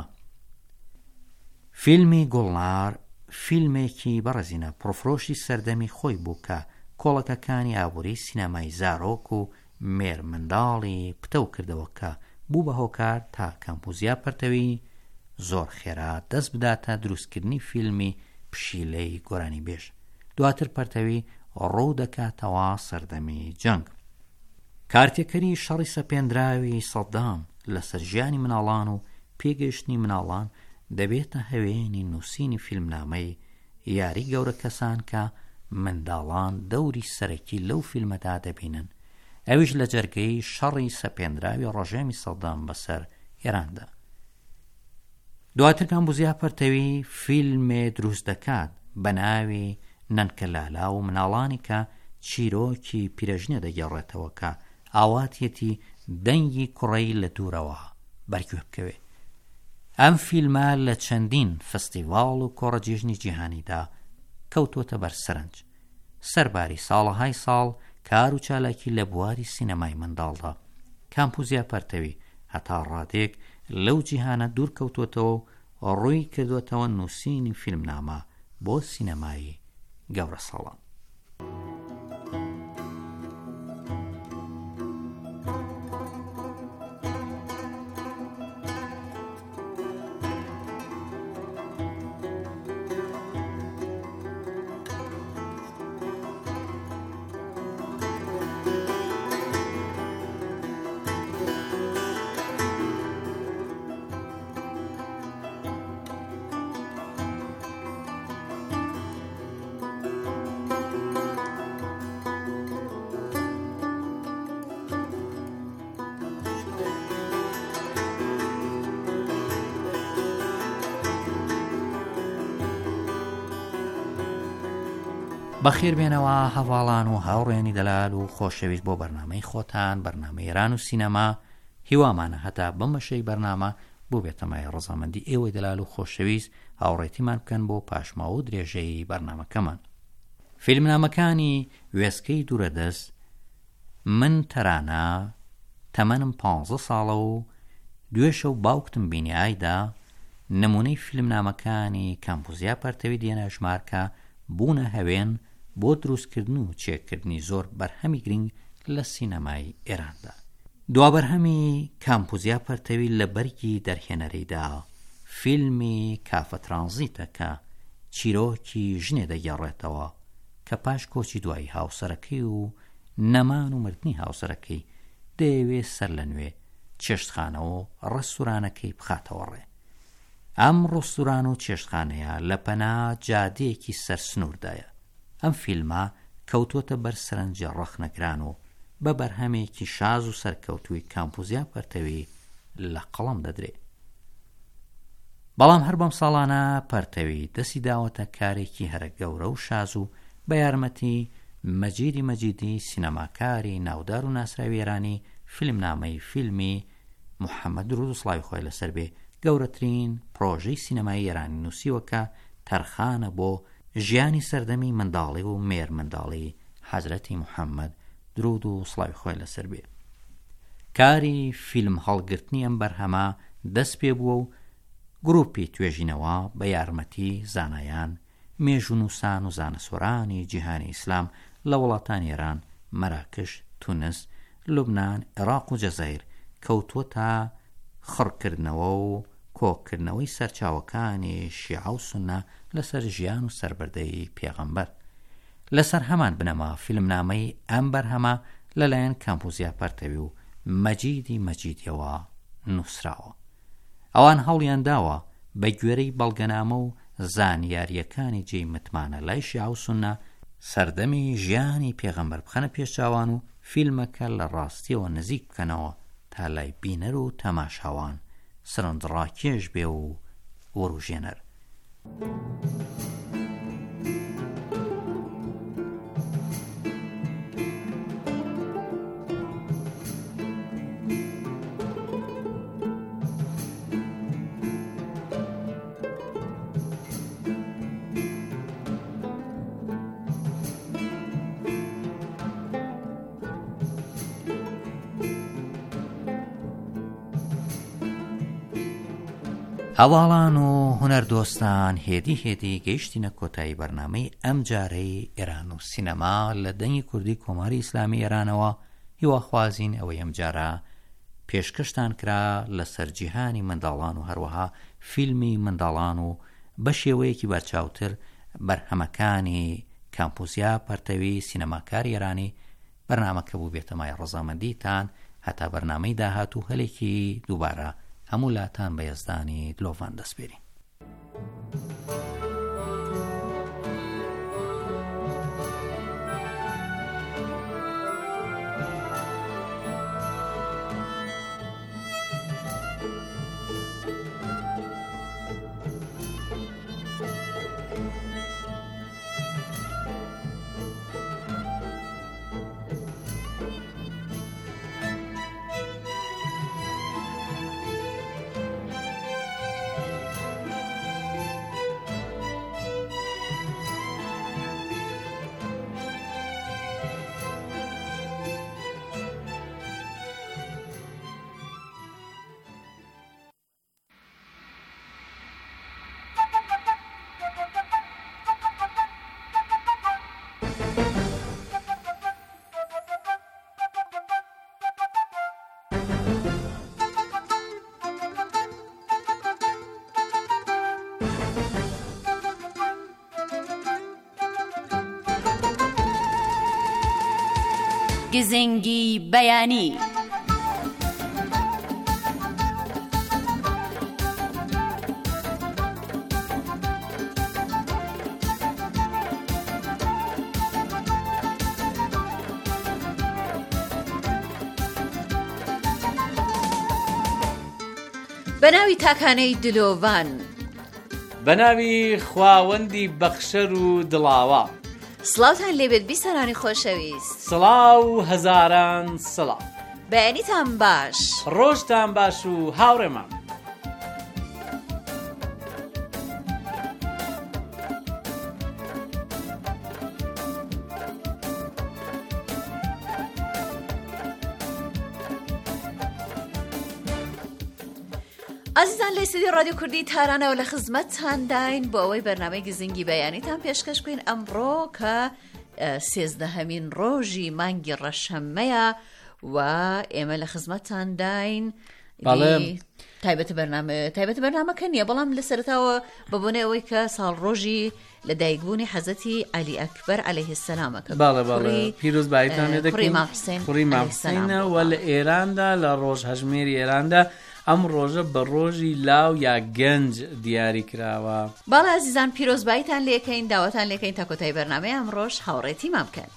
فیلمی گوڵنار فیلمێکی بەڕێزینە پرۆفرۆشی سەردەمی خۆی بوو کە کۆڵەکەکانی ئابووری سینەمای زارۆک و مێرمەنداڵی پتەو کردەوە کە بوو بە هۆکار تا کامپوزیا پەرتەوی زۆر خێرا دەست بداتە دروستکردنی فیلمی پشیلەی گۆرانی بێژ. دواتر پەرتەوی ڕوو دەکاتەوە سەردەمی جەنگ. کارتێکەری شەڕی سەپێنراوی سەدام لەسەر ژیانی مناڵان و پێگەیشتنی مناڵان دەبێتە هەوێنی نووسینی فیلمنامەی یاری گەورە کەسان کە منداڵان دەوری سەرەکی لەو فیلمەدا دەبینن، ئەویش لە جەرگەی شەڕی سەپێنراوی ڕۆژێمی سەدام بەسەر ئێراندا. دواتر کامبوزیا پەرتەوی فیلمێ دروست دەکات بە ناوی نەنکەلالا و مناڵانی کە چیرۆکی پیرەژنە دەگەڕێتەوە کە ئاواتیەتی دەنگی کوڕەی لە دوورەوە بەرگوێ بکەوێ. ئەم فیلمە لە چەندین فستیڤاڵ و کۆڕەجێژنی جیهانیدا کەوتووەتە بەرسەرنج. سەرباری ساڵەهای ساڵ کار و چالاکی لە بواری سینەمای منداڵدا. کامپوزیا پەرتەوی هەتا ڕادێک لەو جیهانە دوور کەوتووەتەوە و ڕووی کردوێتەوە نووسینی فیلمنامە بۆ سینەمایی گەورە ساڵان. بەخێر بێنەوە هەواڵان و هاوڕێنی دەلال و خۆشەویست بۆ بەرنامەی خۆتان، بەرنامەی ئێران و سینەما. هیوامانە هەتا بەمەشەی بەرنامە بۆ بێتەمای ڕەزامەندی ئێوەی دەلال و خۆشەویست هاوڕێتیمان بکەن بۆ پاشماوە و درێژەی بەرنامەکەمان. فیلمنامەکانی وێستگەی دوورەدەست من تەرانە تەمەنم 15 ساڵە و دوێشە و باوکتم بینی ئایدا نمونەی فیلمنامەکانی کامپوزیا پەرتەوی دێنە ژمارکە بوونە هەوێن بۆ دروستکردن و چێککردنی زۆر بەرهەمی گرنگ لە سینەمای ئێراندا. دوا بەرهەمی کامپوزیا پەرتەوی لە بەرگی دەرهێنەرەیدا فیلمی کافە ترانزیتە کە چیرۆکی ژنێ دەگەڕێتەوە کە پاش کۆچی دوایی هاوسەرەکەی و نەمان و مردنی هاوسەرەکەی دەیەوێت سەر لە نوێ چێشتخانە و ڕێستورانەکەی بخاتەوە ڕێ. ئەم ڕێستوران و چێشتخانەیە لە پەنا جادەیەکی سەر سنووردایە. ئەم فیلمە کەوتووەتە بەر سەرنجە ڕەخنەگران و بە بەرهەمێکی شاز و سەرکەوتووی کامپوزیا پەرتەوی لە قەڵەم دەدرێت. بەڵام هەر بەم ساڵانە پەرتەوی دەستی داوەتە کارێکی هەرە گەورە و شاز و بە یارمەتی مەجیدی مەجیدی سینەماکاری ناودار و ناسراوی ئێرانی فیلمنامەی فیلمی محەممەد درود و سڵاوی خۆی لەسەر بێ گەورەترین پرۆژەی سینەمای ئێرانی نووسیوە کە تەرخانە بۆ ژیانی سەردەمی منداڵی و مێر منداڵی حەزرەتی محەممەد درود و سڵاوی خۆی لەسەر بێ. کاری فیلم هەڵگرتنی ئەم بەرهەمە دەست پێ بووە و گروپی توێژینەوە بە یارمەتی زانایان، مێژونووسان و زانەسۆرانی جیهانی ئیسلام لە وڵاتانی ئێران، مەراکش، تونس، لوبنان، عێراق و جەزایر کەوتووە تا خڕکردنەوە و کۆکردنەوەی سەرچاوەکانی شیعە و سونە لەسەر ژیان و سەربەردەی پێغەمبەر. لەسەر هەمان بنەما فیلمنامەی ئەم بەرهەمە لەلایەن کامپوزیا پەرتەوی و مەجیدی مەجیدیەوە نووسراوە. ئەوان هەوڵیان داوە بە گوێرەی بەڵگەنامە و زانیاریەکانی جێی متمانە لای شیعە و سونە سەردەمی ژیانی پێغەمبەر بخەنە پێشچاوان و فیلمەکە لە ڕاستیەوە نزیک بکەنەوە تا لای بینەر و تەماشاوان سرنجڕاکێش بێ و وەروژێنەر. هەواڵان و هونەردۆستان هێدی گەیشتینە کۆتایی بەرنامەی ئەم جارەی ئێران و سینەما لە دەنگی کوردی کۆماری ئیسلامی ئێرانەوە. هیواخوازین ئەوەی ئەم جارە پێشکەشتان کرا لەسەر جیهانی منداڵان و هەروەها فیلمی منداڵان و بە شێوەیەکی بەرچاوتر بەرهەمەکانی کامپوزیا پەرتەوی سینەماکاری ئێرانی بەرنامەکە بوو بێتەمای ڕەزامەندیتان هەتا بەرنامەی داهات و هەلێکی دووبارە هەموو لاتان بە یەزدانی دلۆڤان دەستپێرین. گزنگی بەیانی. بەناوی تاکانەی دلۆڤان، بەناوی خواوەندی بەخشەر و دڵاوە. سڵاوتان لێبێت بیسەرانی خۆشەویست. سڵاو هەزاران سڵاو. بەیانیتان باش، ڕۆژتان باش و هاوڕێمان. ئازیزان لە ئێستدیۆ رادیۆ کوردی تارانەوە لە خزمەتتان داین بۆ ئەوەی بەرنامەی گزنگی بەیانیتان پێشکەش بکەین ئەمڕۆ کە 13هەمین ڕۆژی مانگی ڕەشەممەیە و ئێمە لە خزمەتتان داین. تایبەت بەرنامەکە نییە، بەڵام لە سەرتاوە بەبوونێ ئەوەی کە ساڵڕۆژی لە دایکبوونی حەزەتی عەلی ئەکبەر عەلەیه السەلامەکە. پیرۆز بایتان کوڕی مامحسینە و لە ئێراندا لە ڕۆژهەژمێری ئێراندا ئەم ڕۆژە بە ڕۆژی لاو یا گەنج دیاری کراوە. باڵا ئازیزان پیرۆزباییتان لێکەین، داوەتان لێکەین تا کۆتایی بەرنامەی ئەم ڕۆژ هاوڕێتی مام بکەن.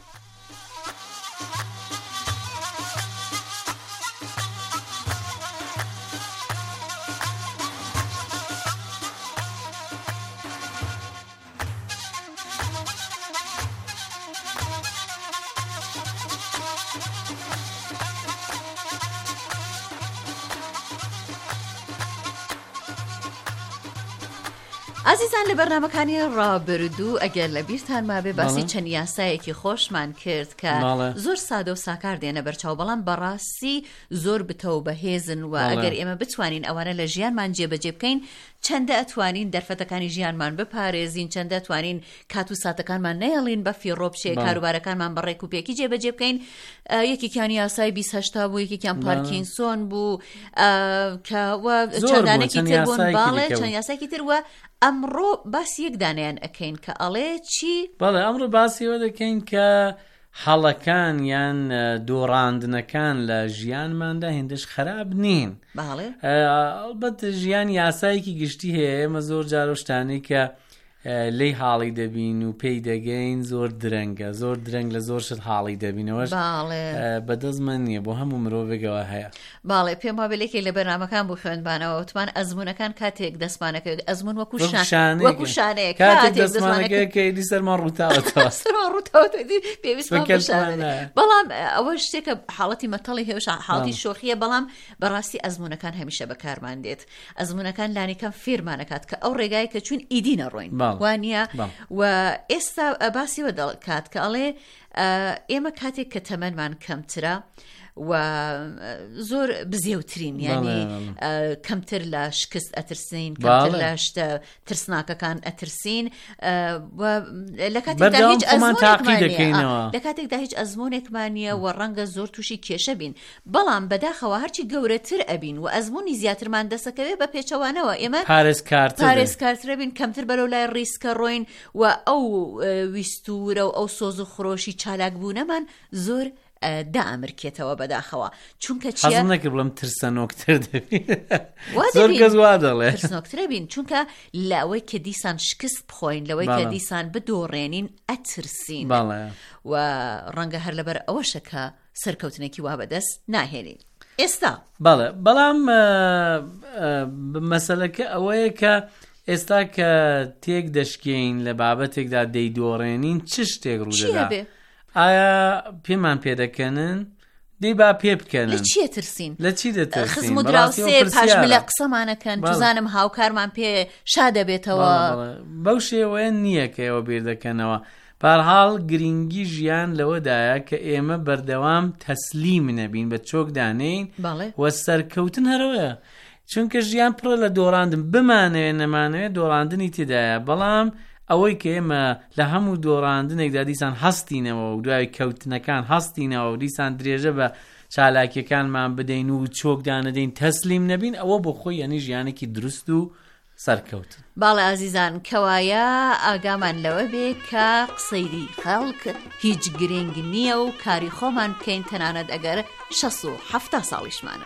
ئازیزان لە بەرنامەکانی ڕابردوو ئەگەر لە بیرتان مابێ باسی چەند یاسایەکی خۆشمان کرد کە زۆر سادە و ساکار دێنە بەرچاو، بەڵام بەڕاستی زۆر بتەو بەهێزن و ئەگەر ئێمە بتوانین ئەوانە لە ژیانمان جێبەجێ بکەین چەندە ئەتوانین دەرفەتەکانی ژیانمان بپارێزین، چەندە ئەتوانین کات و ساتەکانمان نەیەڵین بە فیڕۆ بچێ، کاروبارەکانمان بە ڕێک و پێکی جێبەجێ بکەین. یەکێکیان یاسای 28 بوو، یەکێکیان پارکینسۆن بوو کە چەندانێکی تر بوون، باڵێ چەند یاسایکی تر وە. ئەمڕۆ باسی یەک دانیان ئەکەین کە ئەڵێ چی؟ بەڵێ ئەمڕۆ باسی ئەوە دەکەین کە هەڵەکان یان دۆڕاندنەکان لە ژیانماندا هێندەش خراپ نین. ئەڵبەت ژیان یاسایەکی گشتی هەیە، ئێمە زۆر جار شتانەی کە لی حاڵی دەبین و پێی دەگەین زۆر درەنگە، زۆر درەنگ لە زۆر شت حاڵی دەبینەوەش بەدەستمان نییە، بۆ هەموو مرۆڤێکەوە هەیە. باڵێ پێم وا بێلێکی لە بەرنامەکان بۆ خوێندبانەوە وتمان ئەزمونەکان کاتێک دەستمانەکە ئەزمون وەکو شانەیە کاتێک دەستمانەکە کەیدی سەرمان ڕووتاوەتەوە پێویستمان شانەیە. بەڵام ئەوە شتێکە حاڵەتی مەتەڵی هێوش حاڵەتی شۆخیە، بەڵام بەڕاستی ئەزمونەکان هەمیشە بەکارمان دێت. ئەزمونەکان لانیکەم فێرمانەکات کە ئەو ڕێگای کە چوون ئیدی نەڕۆین وانە. و ئێستا باسیەوە دەکات کە ئەڵێ ئێمە کاتێک کە تەمەنمان کەمترە و زۆر بزێوترین، ینی کەمتر لە شکست ئەترسین، کەمتر لە شتە ترسناکەکان ئەترسین، لە کاتێکدا هیچ ئەزمونێکمان نییە و ڕەنگە زۆر تووشی کێشە بین، بەڵام بەداخەوە هەرچی گەورەتر ئەبین و ئەزمونی زیاترمان دەسەکەوێت بە پێچەوانەوە ئێمە پارێزکارترە بین، کەمتر بەرەو لای ڕیسکە ڕۆین و ئەو ویستورە و ئەو سۆز و خڕۆشی چالاک بوونەمان زۆر دامرکێتەوە بەداخەوە. چونکە حەزم نەکرد بڵێم ترسەنۆکتر دەبین، زۆر کەس وا دەڵێ ترسنۆکترە بین، چونکە لەوەی کە دیسان شکست بخۆین، لەوەی کە دیسان بدۆڕێنین ئەترسین و ڕەنگە هەر لەبەر ئەوەشە کە سەرکەوتنێکی وا بەدەست ناهێنین. ئێستا بەڵام مەسەلەکە ئەوەیە کە ئێستا کە تێک دەشکێین لە بابەتێکدا دەیدۆڕێنین چ شتێک ڕوودەدا؟ ئایا پێمان پێدەکەنن دەی با پێ بکەنن لە چیە ترسین؟ لە چی دەترسین؟ خزم و دراوسێ پاشمە لە قسەمانەکەن بزانم هاوکارمان پێ شادەبێتەوە. بەو شێوەیە نییە کە ئێوە بیر دەکەنەوە. بەرحاڵ گرنگی ژیان لەوەدایە کە ئێمە بەردەوام تەسلیم نەبین، بە چۆک دانین و سەرکەوتن هەرەوەیە، چونکە ژیان پڕە لە دۆڕاندن، بمانەوێت نەمانەوێت دۆڕاندنی تێدایە، بەڵام ئەوەی کە ئێمە لە هەموو دۆڕاندنێکدا دیسان هەستینەوە و دوای کەوتنەکان هەستینەوە و دیسان درێژە بە چالاکیەکانمان بدەین و چۆکدانەدەین تەسلیم نەبین، ئەوە بۆ خۆی یعنی ژیانێکی دروست و سەرکەوتن. باڵێ ئازیزان کەوایە ئاگامان لەوە بێ کە قسەیری خەڵک هیچ گرنگ نییە و کاری خۆمان بکەین تەنانەت ئەگەر 60 ساڵیشمانە.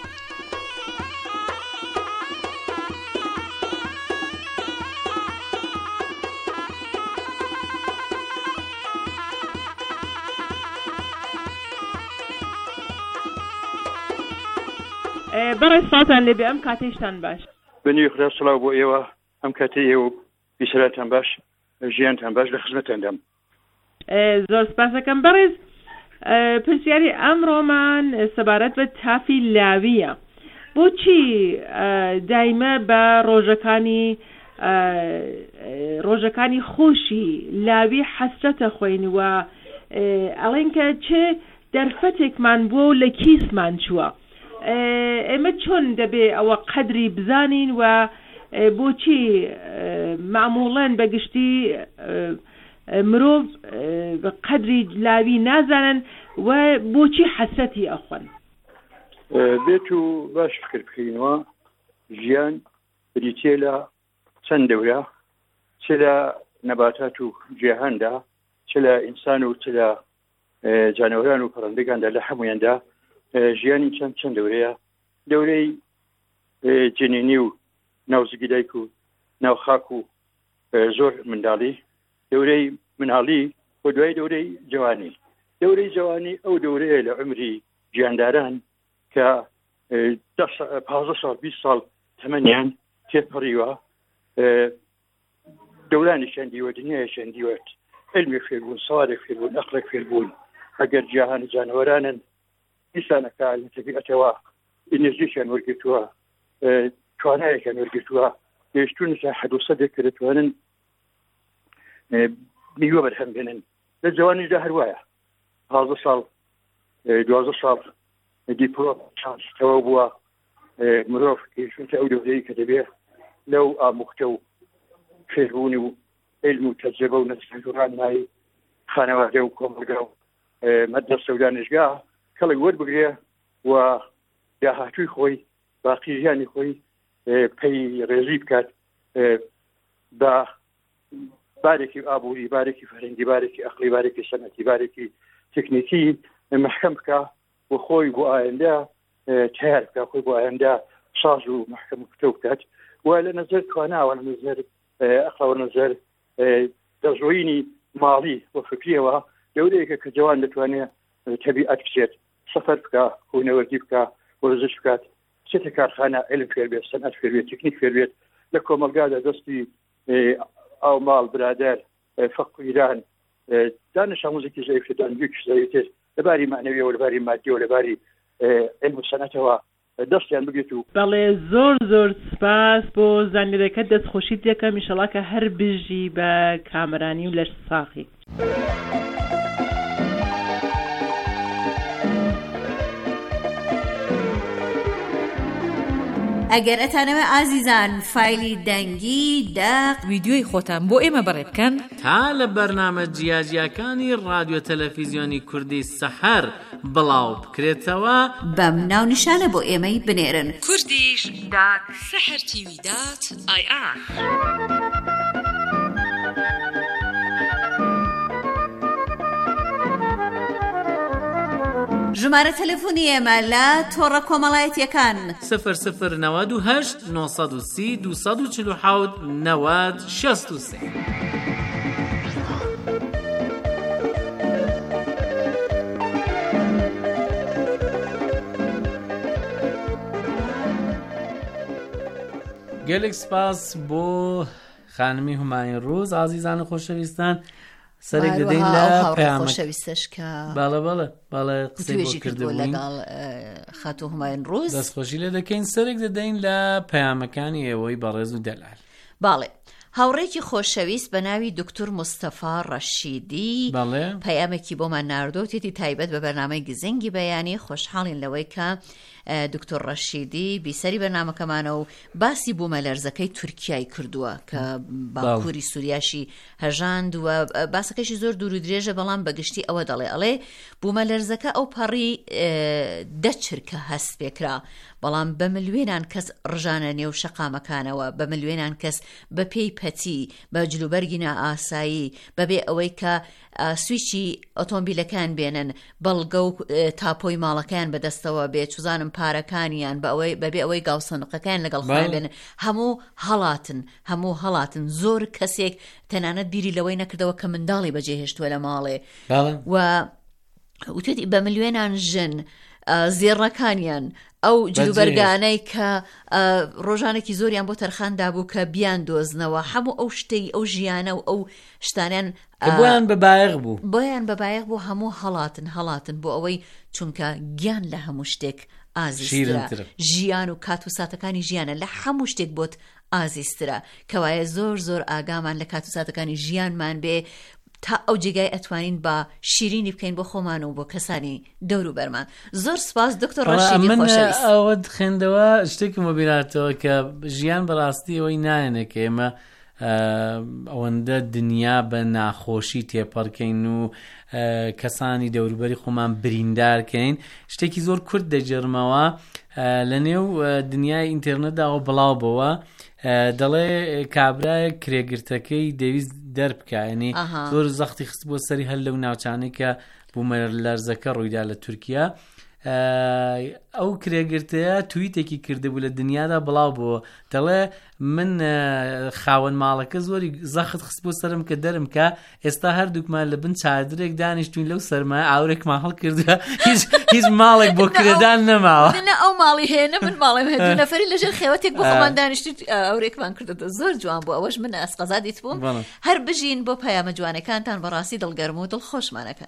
بەڕێ سڵاتان لێبێ ئەم کاتێشتان باش. بەنی خدا سڵاو بۆ ئێوە ئەم کاتێ ئێوە بیسەراتان باش ژیانتان باش لە خزمەتاندام. زۆر سپاس دەکەم بەڕێز. پرسیاری ئەمڕۆمان سەبارەت بە تافی لاویە. بۆچی دایمە بە ڕۆژەکانی خۆشی لاوی حەسرەتە خۆین و ئەڵێن کە چێ دەرفەتێکمان بووە و لە کیسمان چووە. ئێمە چۆن دەبێ ئەوە قەدری بزانین و بۆچی معموڵەن بەگشتی مرۆڤ قەدری لاوی نازانن و بۆچی حەسەتی ئەخۆن؟ بێت و باش فکر بکەینەوە ژیان بریتێ لە چەند دەورە، چ لە نەباتات و جیهاندا، چ لە ئینسان و چ لە جانەوەران و پەڕەندەکاندا لە هەمویاندا ژیانی چەند دەورەیە. دەورەی جنینی و ناوزگی دایک و ناوخاک و زۆر منداڵی، دەورەی مناڵی و دوای دەورەی جوانی. دەورەی جوانی ئەو دەورەیە لە عمری گیانداران کە 15 ساڵ 20 ساڵ تەمەنیان تێپەڕیوە، دەورانی دیوە دنیای دیوەت علمی فێربوون، سەوارێک فێربوون، ئەقلێک فێربوون. ئەگەر جیهانی جانەوەرانن ئینسانەکە لە تەبیعەتەوە ئینرژیشیان وەرگرتووە، توانایەکیان وەرگرتووە، گەیشتوون تا 100 کە دەتوانن میوە بەرهەم بێنن. لە جوانیشدا هەروایە 15 ساڵ 12 ساڵ دیپلۆم شانستەوە بووە مرۆڤ گەیشتونتە ئەو دەورەیە کە دەبێت لەو ئاموختە و فێربوونی و علم و تەجربە و نەتیجەڕانایی خانەوادە و کۆمەلگا و مەدرسە و دانشگا کەڵک وەربگرێ و داهاتووی خۆی باقی ژیانی خۆی پەی ڕێژی بکات بە بارێکی ئابووری، بارێکی فەرهەنگی، بارێکی ئەقلی، بارێکی سەنەتی، بارێکی تکنیکی محکەم بکە و خۆی بۆ ئایندە تیار بکە، خۆی بۆ ئایندە ساز و محکەم و کتە بکات و لە نەزەر تواناوە، لە نەزەر ئەقڵەوە، نەزەر دەژۆینی ماڵی و فکریەوە دەورەیەکە کە جوان دەتوانێت تەبیعەت بچێت، سەفەر بکە، خۆینەوەردی بکە، وەرزش بکات، چێتە کارخانە علم فێر بێت، سەنعەت فێر بێت، تکنیک فێر بێت، لە کۆمەلگادا دەستی ئەو ماڵ برادەر فەقر ایران دانش ئامۆزێکی زەیفێتان دوێکی زەیفێت لەباری معنەویەوە، لەباری مادیەوە، لەباری علم و سەنعەتەوە دەستیان بگێت. و بەڵێ زۆر سپاس بۆ زانیاریەکەت، دەستخۆشیت دەکەم ئینشەڵا کە هەر بژی بە کامەرانی و لەش ساخی. ئەگەر ئەتانەوە ئازیزان فایلی دەنگی داق ویدیۆی خۆتان بۆ ئێمە بەڕێ بکەن تا لە بەرنامە جیاجیەکانی رادیۆ تەلەڤیزیۆنی کوردی سەحەر بڵاو بکرێتەوە بەم ناونیشانە بۆ ئێمەی بنێرن kurdish.sahartv.ir. ژمارە تەلەفۆنی ئێمە لە تۆڕە کۆمەڵایەتیەکان 0098 930 247 90 63. گەلێک سپاس بۆ خانمی هومای ڕۆز. ئازیزان خۆشەویستان، سەرێک دەدەین لە خۆشەویستەشکە باڵە قسەی بۆ کردبووین لەگەڵ خاتۆ هومای ڕۆز دەستخۆشی لێ دەکەین. سەرێک دەدەین لە پەیامەکانی ئێوەی بەڕێز و دەلال. باڵێ هاوڕێکی خۆشەویست بە ناوی دکتۆر مستەفا ڕەشیدی پەیامێکی بۆمان ناردۆتێتی تایبەت بە بەرنامەی گزنگی بەیانی. خۆشحاڵین لەوەی کە دکتۆر ڕەشیدی بیسەری بەرنامەکەمانە و باسی بوومەلەرزەکەی تورکیای کردووە کە باکووری سووریاشی هەژاند و باسەکەشی زۆر دوور و درێژە، بەڵام بەگشتی ئەوە دەڵێ بوومەلەرزەکە ئەو پەڕی 10 چرکە هەست پێکرا بەڵام بە ملیێنان کەس ڕژانە نێو شەقامەکانەوە، بە ملیێنان کەس بە پێی پەتی، بە جلوبەرگی نائاسایی، بەبێ ئەوەی کە سویچی ئۆتۆمبیلەکان بێنن، بەڵگە و تاپۆی ماڵەکان بەدەستەوە بێت، چوزانم پارەکانیان بەبێ ئەوەی گاوسەنقەکان لەگەڵ خۆیان بێنن. هەموو هەڵاتن. زۆر کەسێک تەنانەت بیری لەوەی نەکردەوە کە منداڵی بەجێهێشتووە لە ماڵێ و وتێتی بە ملیێنان ژن زێڕەکانیان ئەو جلوبەرگانەی کە ڕۆژانێکی زۆریان بۆ تەرخاندا بوو کە بیان دۆزنەوە، هەموو ئەو شتەی ئەو ژیانە و ئەو شتانیان بۆیان بەبایەغ بوو هەموو هەڵاتن بۆ ئەوەی چونکە گیان لە هەموو شتێک ئازیسترە، ژیان و کات و ساتەکانی ژیانە لە هەموو شتێک بۆت ئازیسترە، کەوایە زۆر ئاگامان لە کات و ساتەکانی ژیانمان بێ تا ئەو جێگای ئەتوانین بە شیرینی بکەین بۆ خۆمان و بۆ کەسانی دەور و بەرمان. زۆر سپاس دکتۆر ڕەشیدی خۆشەویست. ئەوە خوێندەوە شتێکم بۆبیراتەوە کە ژیان بەڕاستی ئەوەی نایەنە کە ئێمە ئەوەندە دنیا بە ناخۆشی تێپەڕکەین و کەسانی دەوروبەری خۆمان بریندارکەین. شتێکی زۆر کورد دەجێڕمەوە لە نێو دنیای ئینتەرنێتداوە بڵاو بەوە، دەڵێ کابرایە کرێگرتەکەی دەویست دەربکە، ینی زۆر زەختی خست بۆ سەری هەر لەو ناوچانەی کە بوومەلە لەرزەکە ڕوویدا لە تورکیا. ئەو کرێگرتەیە تویتێکی کردبوو لە دنیادا بڵاو بووە، دەڵێ من خاوەن ماڵەکە زۆری زەخت خست بۆ سرم کە دەرم کە ئێستا هەردووکمان لە بن چادرێک دانیشتوین لەو سەرمایە ئاورێکمان هەڵکردووە، هیچ ماڵێک بۆ کرێدان نەماوە. ئەو ماڵی هەیە من ماڵێم هەیە، دوو نەفەری لەژێر خێوەتێک بۆ خۆمان دانیشتیت ئاورێکمان کردەوە. زۆر جوان بوو. ئەوەش من ئەسقەزا دیت بووم. هەر بژین بۆ پەیامە جوانەکانتان بەڕاستی دڵگەرم و دڵخۆشمانەکەن.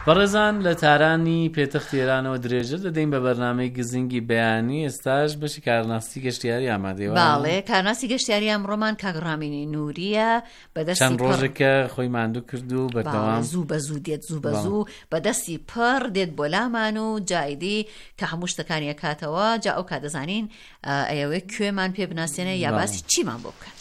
بەڕێزان لە تارانی پێتەخت ئێرانەوە درێژە دەدەین بە بەرنامەی گزنگی بەیانی. ئێستاش بەشی کارناسی گەشتیاری ئامادەیەوە. باڵێ کارناسی گەشتیاری ئەمڕۆمان کاگڕامینی نوریە بەدەستی چەند ڕۆژێکە خۆی ماندوو کرد و بەردەوام زوو بە زوو دێت زوو بە زوو بەدەستی پڕ دێت بۆ لامان و جایدی کە هەموو شتەکانی ئەکاتەوە جا ئەو کات دەزانین ئەوەیە کوێمان پێ بناسیێنە یا باسی چیمان بۆ بکات.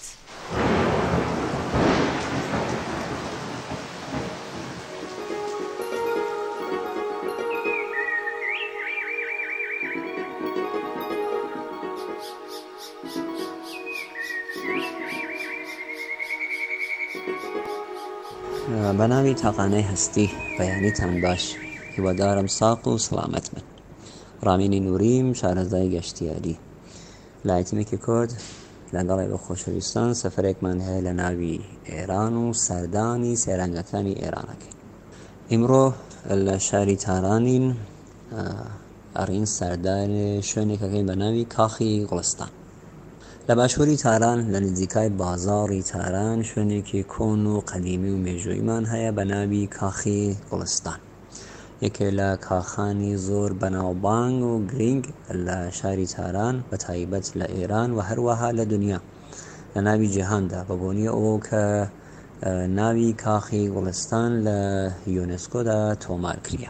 بەناوی تاقانەی هەستی بەیانیتان باش، هیوادارم ساق و سڵامەت بن. ڕامینی نوریم، شارەزای گەشتیاری لە ئایتیمێکی کورد لەگەڵی بە خۆشەویستان سەفەرێکمان هەیە لە ناوی ئێران و سەردانی سێرانگەکانی ئێرانەکەین. ئیمڕۆ لە شاری تارانین، ئەڕین سەردان شوێنێکەکەین بە ناوی کاخی گوڵستان لە باشووری تاران لە نزیکای بازاڕی تاران. شوێنێکی کۆن و قەدیمی و مێژوویمان هەیە بە ناوی کاخی گوڵستان، یەکێ لە کاخانی زۆر بەناوبانگ و گرنگ لە شاری تاران بە تایبەت لە ئێران و هەروەها لە دنیا لە ناوی جیهاندا، بە بۆنی ئەوە کە ناوی کاخی گوڵستان لە یونسکۆدا تۆمار کریە.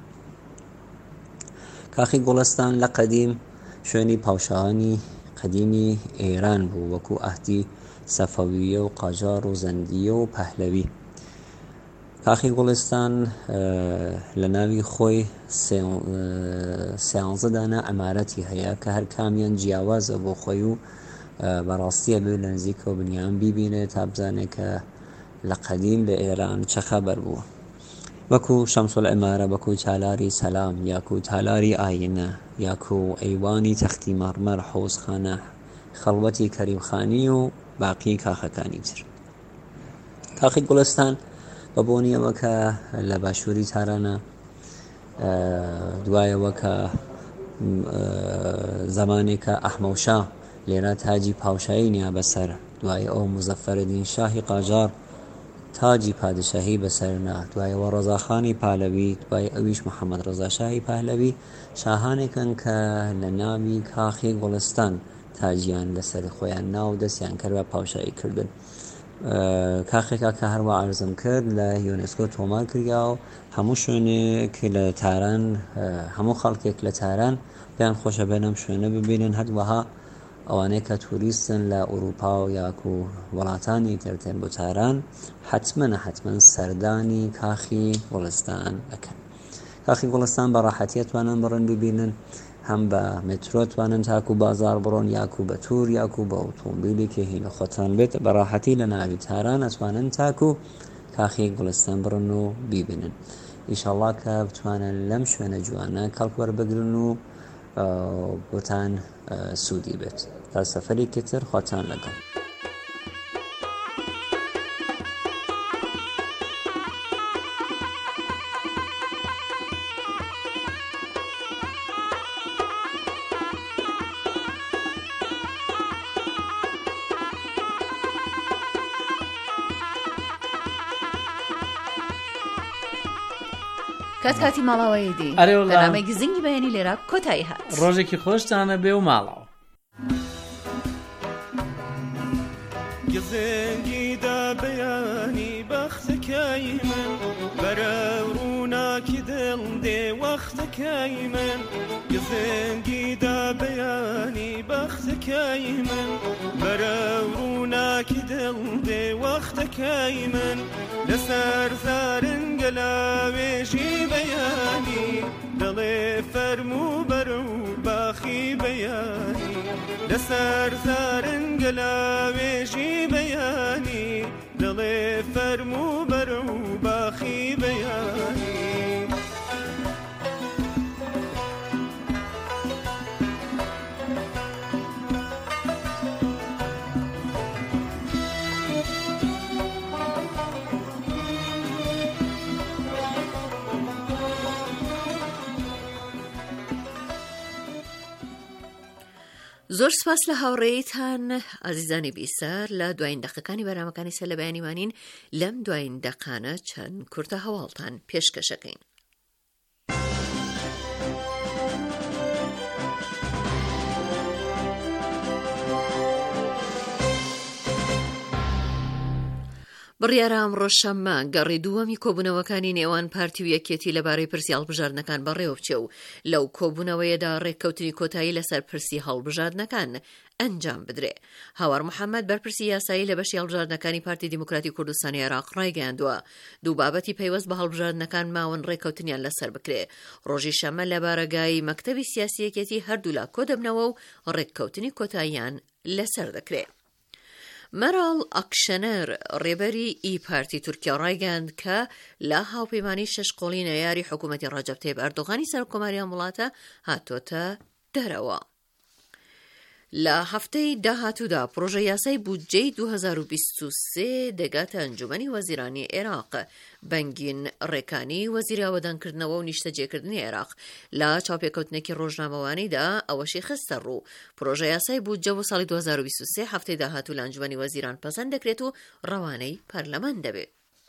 کاخی گوڵستان لە قەدیم شوێنی پاوشانی قەدیمی ئێران بوو، وەکو ئەهدی سەفەویە و قاجار و زەندیە و پەهلەوی. کاخی گوڵستان لە ناوی خۆی سیانزە دانە ئەمارەتی هەیە کە هەر کامیان جیاوازە بۆ خۆی و بەڕاستیە بێ لە نزیکەوە بنیان بیبینێت تا بزانێت کە لە قەدیم لە ئێران چه خەبەر بووە، وەکو شەمسول ئەمارە، وەکو تالاری سەلام، یاکو تالاری ئاینە، یاکو ئەیوانی تەختی مەرمەر، حوزخانە، خەڵوەتی کەریمخانی و باقی کاخەکانی تر. کاخی گوڵستان بە بۆنیەوە کە لە باشووری تارانە، دوایەوە کە زمانێکە ئەحمەوشا لێرە تاجی پاوشایی نیا بەسەر، دوای ئەو مزەفەرەدین شاهی قاجار تاجی پادشاهی بەسەرنا، دوایەوە ڕەزاخانی پالەوی، دوای ئەویش محەممەد ڕەزا شاهی پەهلەوی، شاهانێکن کە لە ناوی کاخی گوڵستان تاجیان لەسەر خۆیان ناو دەستیان کرد و پاوشایی کردن. کاخێکا کە هەروە ئارزم کرد لە یونسکۆ تۆمار کریا و هەموو شوێنێک لە تاران، هەموو خەڵکێک لە تاران پێیان خۆشە بێنم شوێنە ببینن، هەروەها ئەوانەیە کە توریستن لە ئوروپا و یاکو وڵاتانی ترتێن بۆ تاران حتمما سەردانی کاخی گوڵستان ئەکەن. کاخی گوڵستان بە ڕاحەتیە توانن بڕن ببینن، هەم بە مترۆ توانن تاکو بازار بڕۆن، یاکو بە توور، یاکو بە ئۆتۆمبیلێکی هینە خۆتان بێت بە ڕاحەتی لە ناوی تاران ئەتوانن تاکو کاخی گوڵستان بڕن و بیبینن. ئیشەڵڵا کە بتوانن لەم شوێنە جوانە کەڵک وەربگرن و بۆتان سوودی بێت. تا سەفەرێکی تر خواتان لەگەڵ. کاتی ماڵاوەیە دی بەنامەی گزنگی بەیانی لێرە کۆتایی هات. ڕۆژێکی خۆشتانە بێ و ماڵەوە. گزنگی دا بەیانی بەختەکەی من، بەرە ڕووناکی دڵ دێ وەختەکەی من. گزنگی دا بەیانی بەختەکەی من، بەرە ڕووناکی دڵ دێ وەختەکەی من. لەسەر زارنگە لاوێژی بەیانی، دڵێ فەرموو بەرە و باخی بەیانی. لەسەر زارنگە لاوێژی بەیانی، دڵێ فەرموو بەرە و باخی بەیانی. زۆر سپاس لە هاوڕێیتان ئازیزانی بیسەر. لە دوایین دەقەکانی بەرنامەکانی سەر لە بەیانیمانین لەم دوایین دەقانە چەند کورتە هەواڵتان پێشکەشەکەین. بڕیارە ئەمڕۆ شەممە گەڕی دووەمی کۆبوونەوەکانی نێوان پارتی و یەکێتی لەبارەی پرسی هەڵبژاردنەکان بەڕێوە بچێ و لەو کۆبوونەوەیەدا ڕێککەوتنی کۆتایی لەسەر پرسی هەڵبژاردنەکان ئەنجام بدرێ. هاوار محەممەد بەرپرسی یاسایی لە بەشی هەڵبژاردنەکانی پارتی دیموکراتی کوردستانی عێراق ڕایگەیاندووە دوو بابەتی پەیوەست بە هەڵبژاردنەکان ماون ڕێککەوتنیان لەسەر بکرێ. ڕۆژی شەممە لە بارەگای مەکتەبی سیاسی یەکێتی هەردوو لا کۆ دەبنەوە و ڕێککەوتنی کۆتاییان لەسەر دەکرێت. مەرال ئەکشەنەر ڕێبەری ئی پارتی تورکیا ڕایگەاند کە لە هاوپەیمانی شەشقۆڵی نەیاری حکوومەتی ڕەجەب تەیب ئەردۆغانی سەرکۆماریان وڵاتە هاتۆتە دەرەوە. لە هەفتەی داهاتوودا پرۆژە یاسای بودجەی 2023 دەگاتە ئەنجومەنی وەزیرانی عێراق. بەنگین ڕێکانی وەزیری ئاوەدانکردنەوە و نیشتەجێکردنی عێراق لە چاوپێکەوتنێکی ڕۆژنامەوانیدا ئەوەشی خستە ڕوو پرۆژە یاسای بودجە بۆ ساڵی 2023 هەفتەی داهاتوو لە ئەنجومەنی وەزیران پەسەند دەکرێت و ڕەوانەی پەرلەمان دەبێت.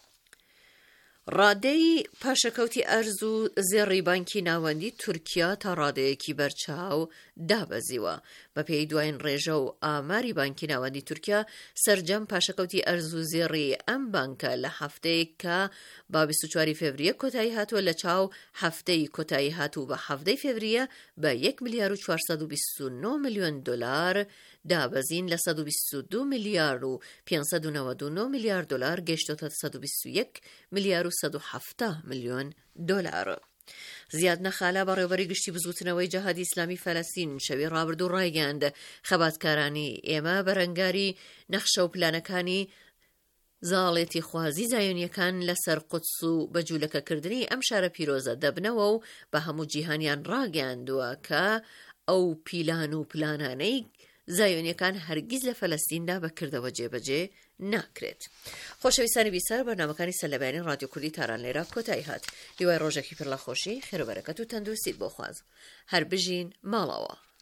ڕادەی پاشەکەوتی ئەرز و زێڕی بانکی ناوەندی تورکیا تا ڕادەیەکی بەرچاو دابەزیوە. بەپێی دوایین ڕێژە و ئاماری بانکی ناوەندی تورکیا سەرجەم پاشەکەوتی ئەرز و زێڕی ئەم بانکە لە هەفتەیە کە با 24 فێڤریە کۆتایی هاتووە لە چاو هەفتەی کۆتایی هاتوو بە 7 فێڤریە بە 1 ملیار و 429 میلیۆن دلار دابەزین لە 122 میلیارد و 599 میلیارد دلار گەیشتۆتە 121 میلیارد و 170 میلیۆن دلار. زیاد نەخالا بەڕێوەبەری گشتی بزوتنەوەی جەهادی ئیسلامی فەلەستین شەوی ڕابردوو ڕایگەاند خەباتکارانی ئێمە بەرەنگاری نەخشە و پلانەکانی زاڵێتی خوازی زایۆنیەکان لەسەر قودس و بەجوولەکەکردنی ئەم شارە پیرۆزە دەبنەوە و بە هەموو جیهانیان ڕاگەاندووە کە ئەو پیلان و پلانانەی زایۆنیەکان هەرگیز لە فەلەستیندا بەکردەوە جێبەجێ ناکرێت. خۆشەویستانی بیسەر بەرنامەکانی سەرلەبەیانی ڕادیۆ کوردی تاران لێرە کۆتایی هات. هیوای ڕۆژێکی پڕ لە خۆشی، خێر و بەرەکەت و تەندروستیت بۆ خوازم. هەر بژین ماڵەوە.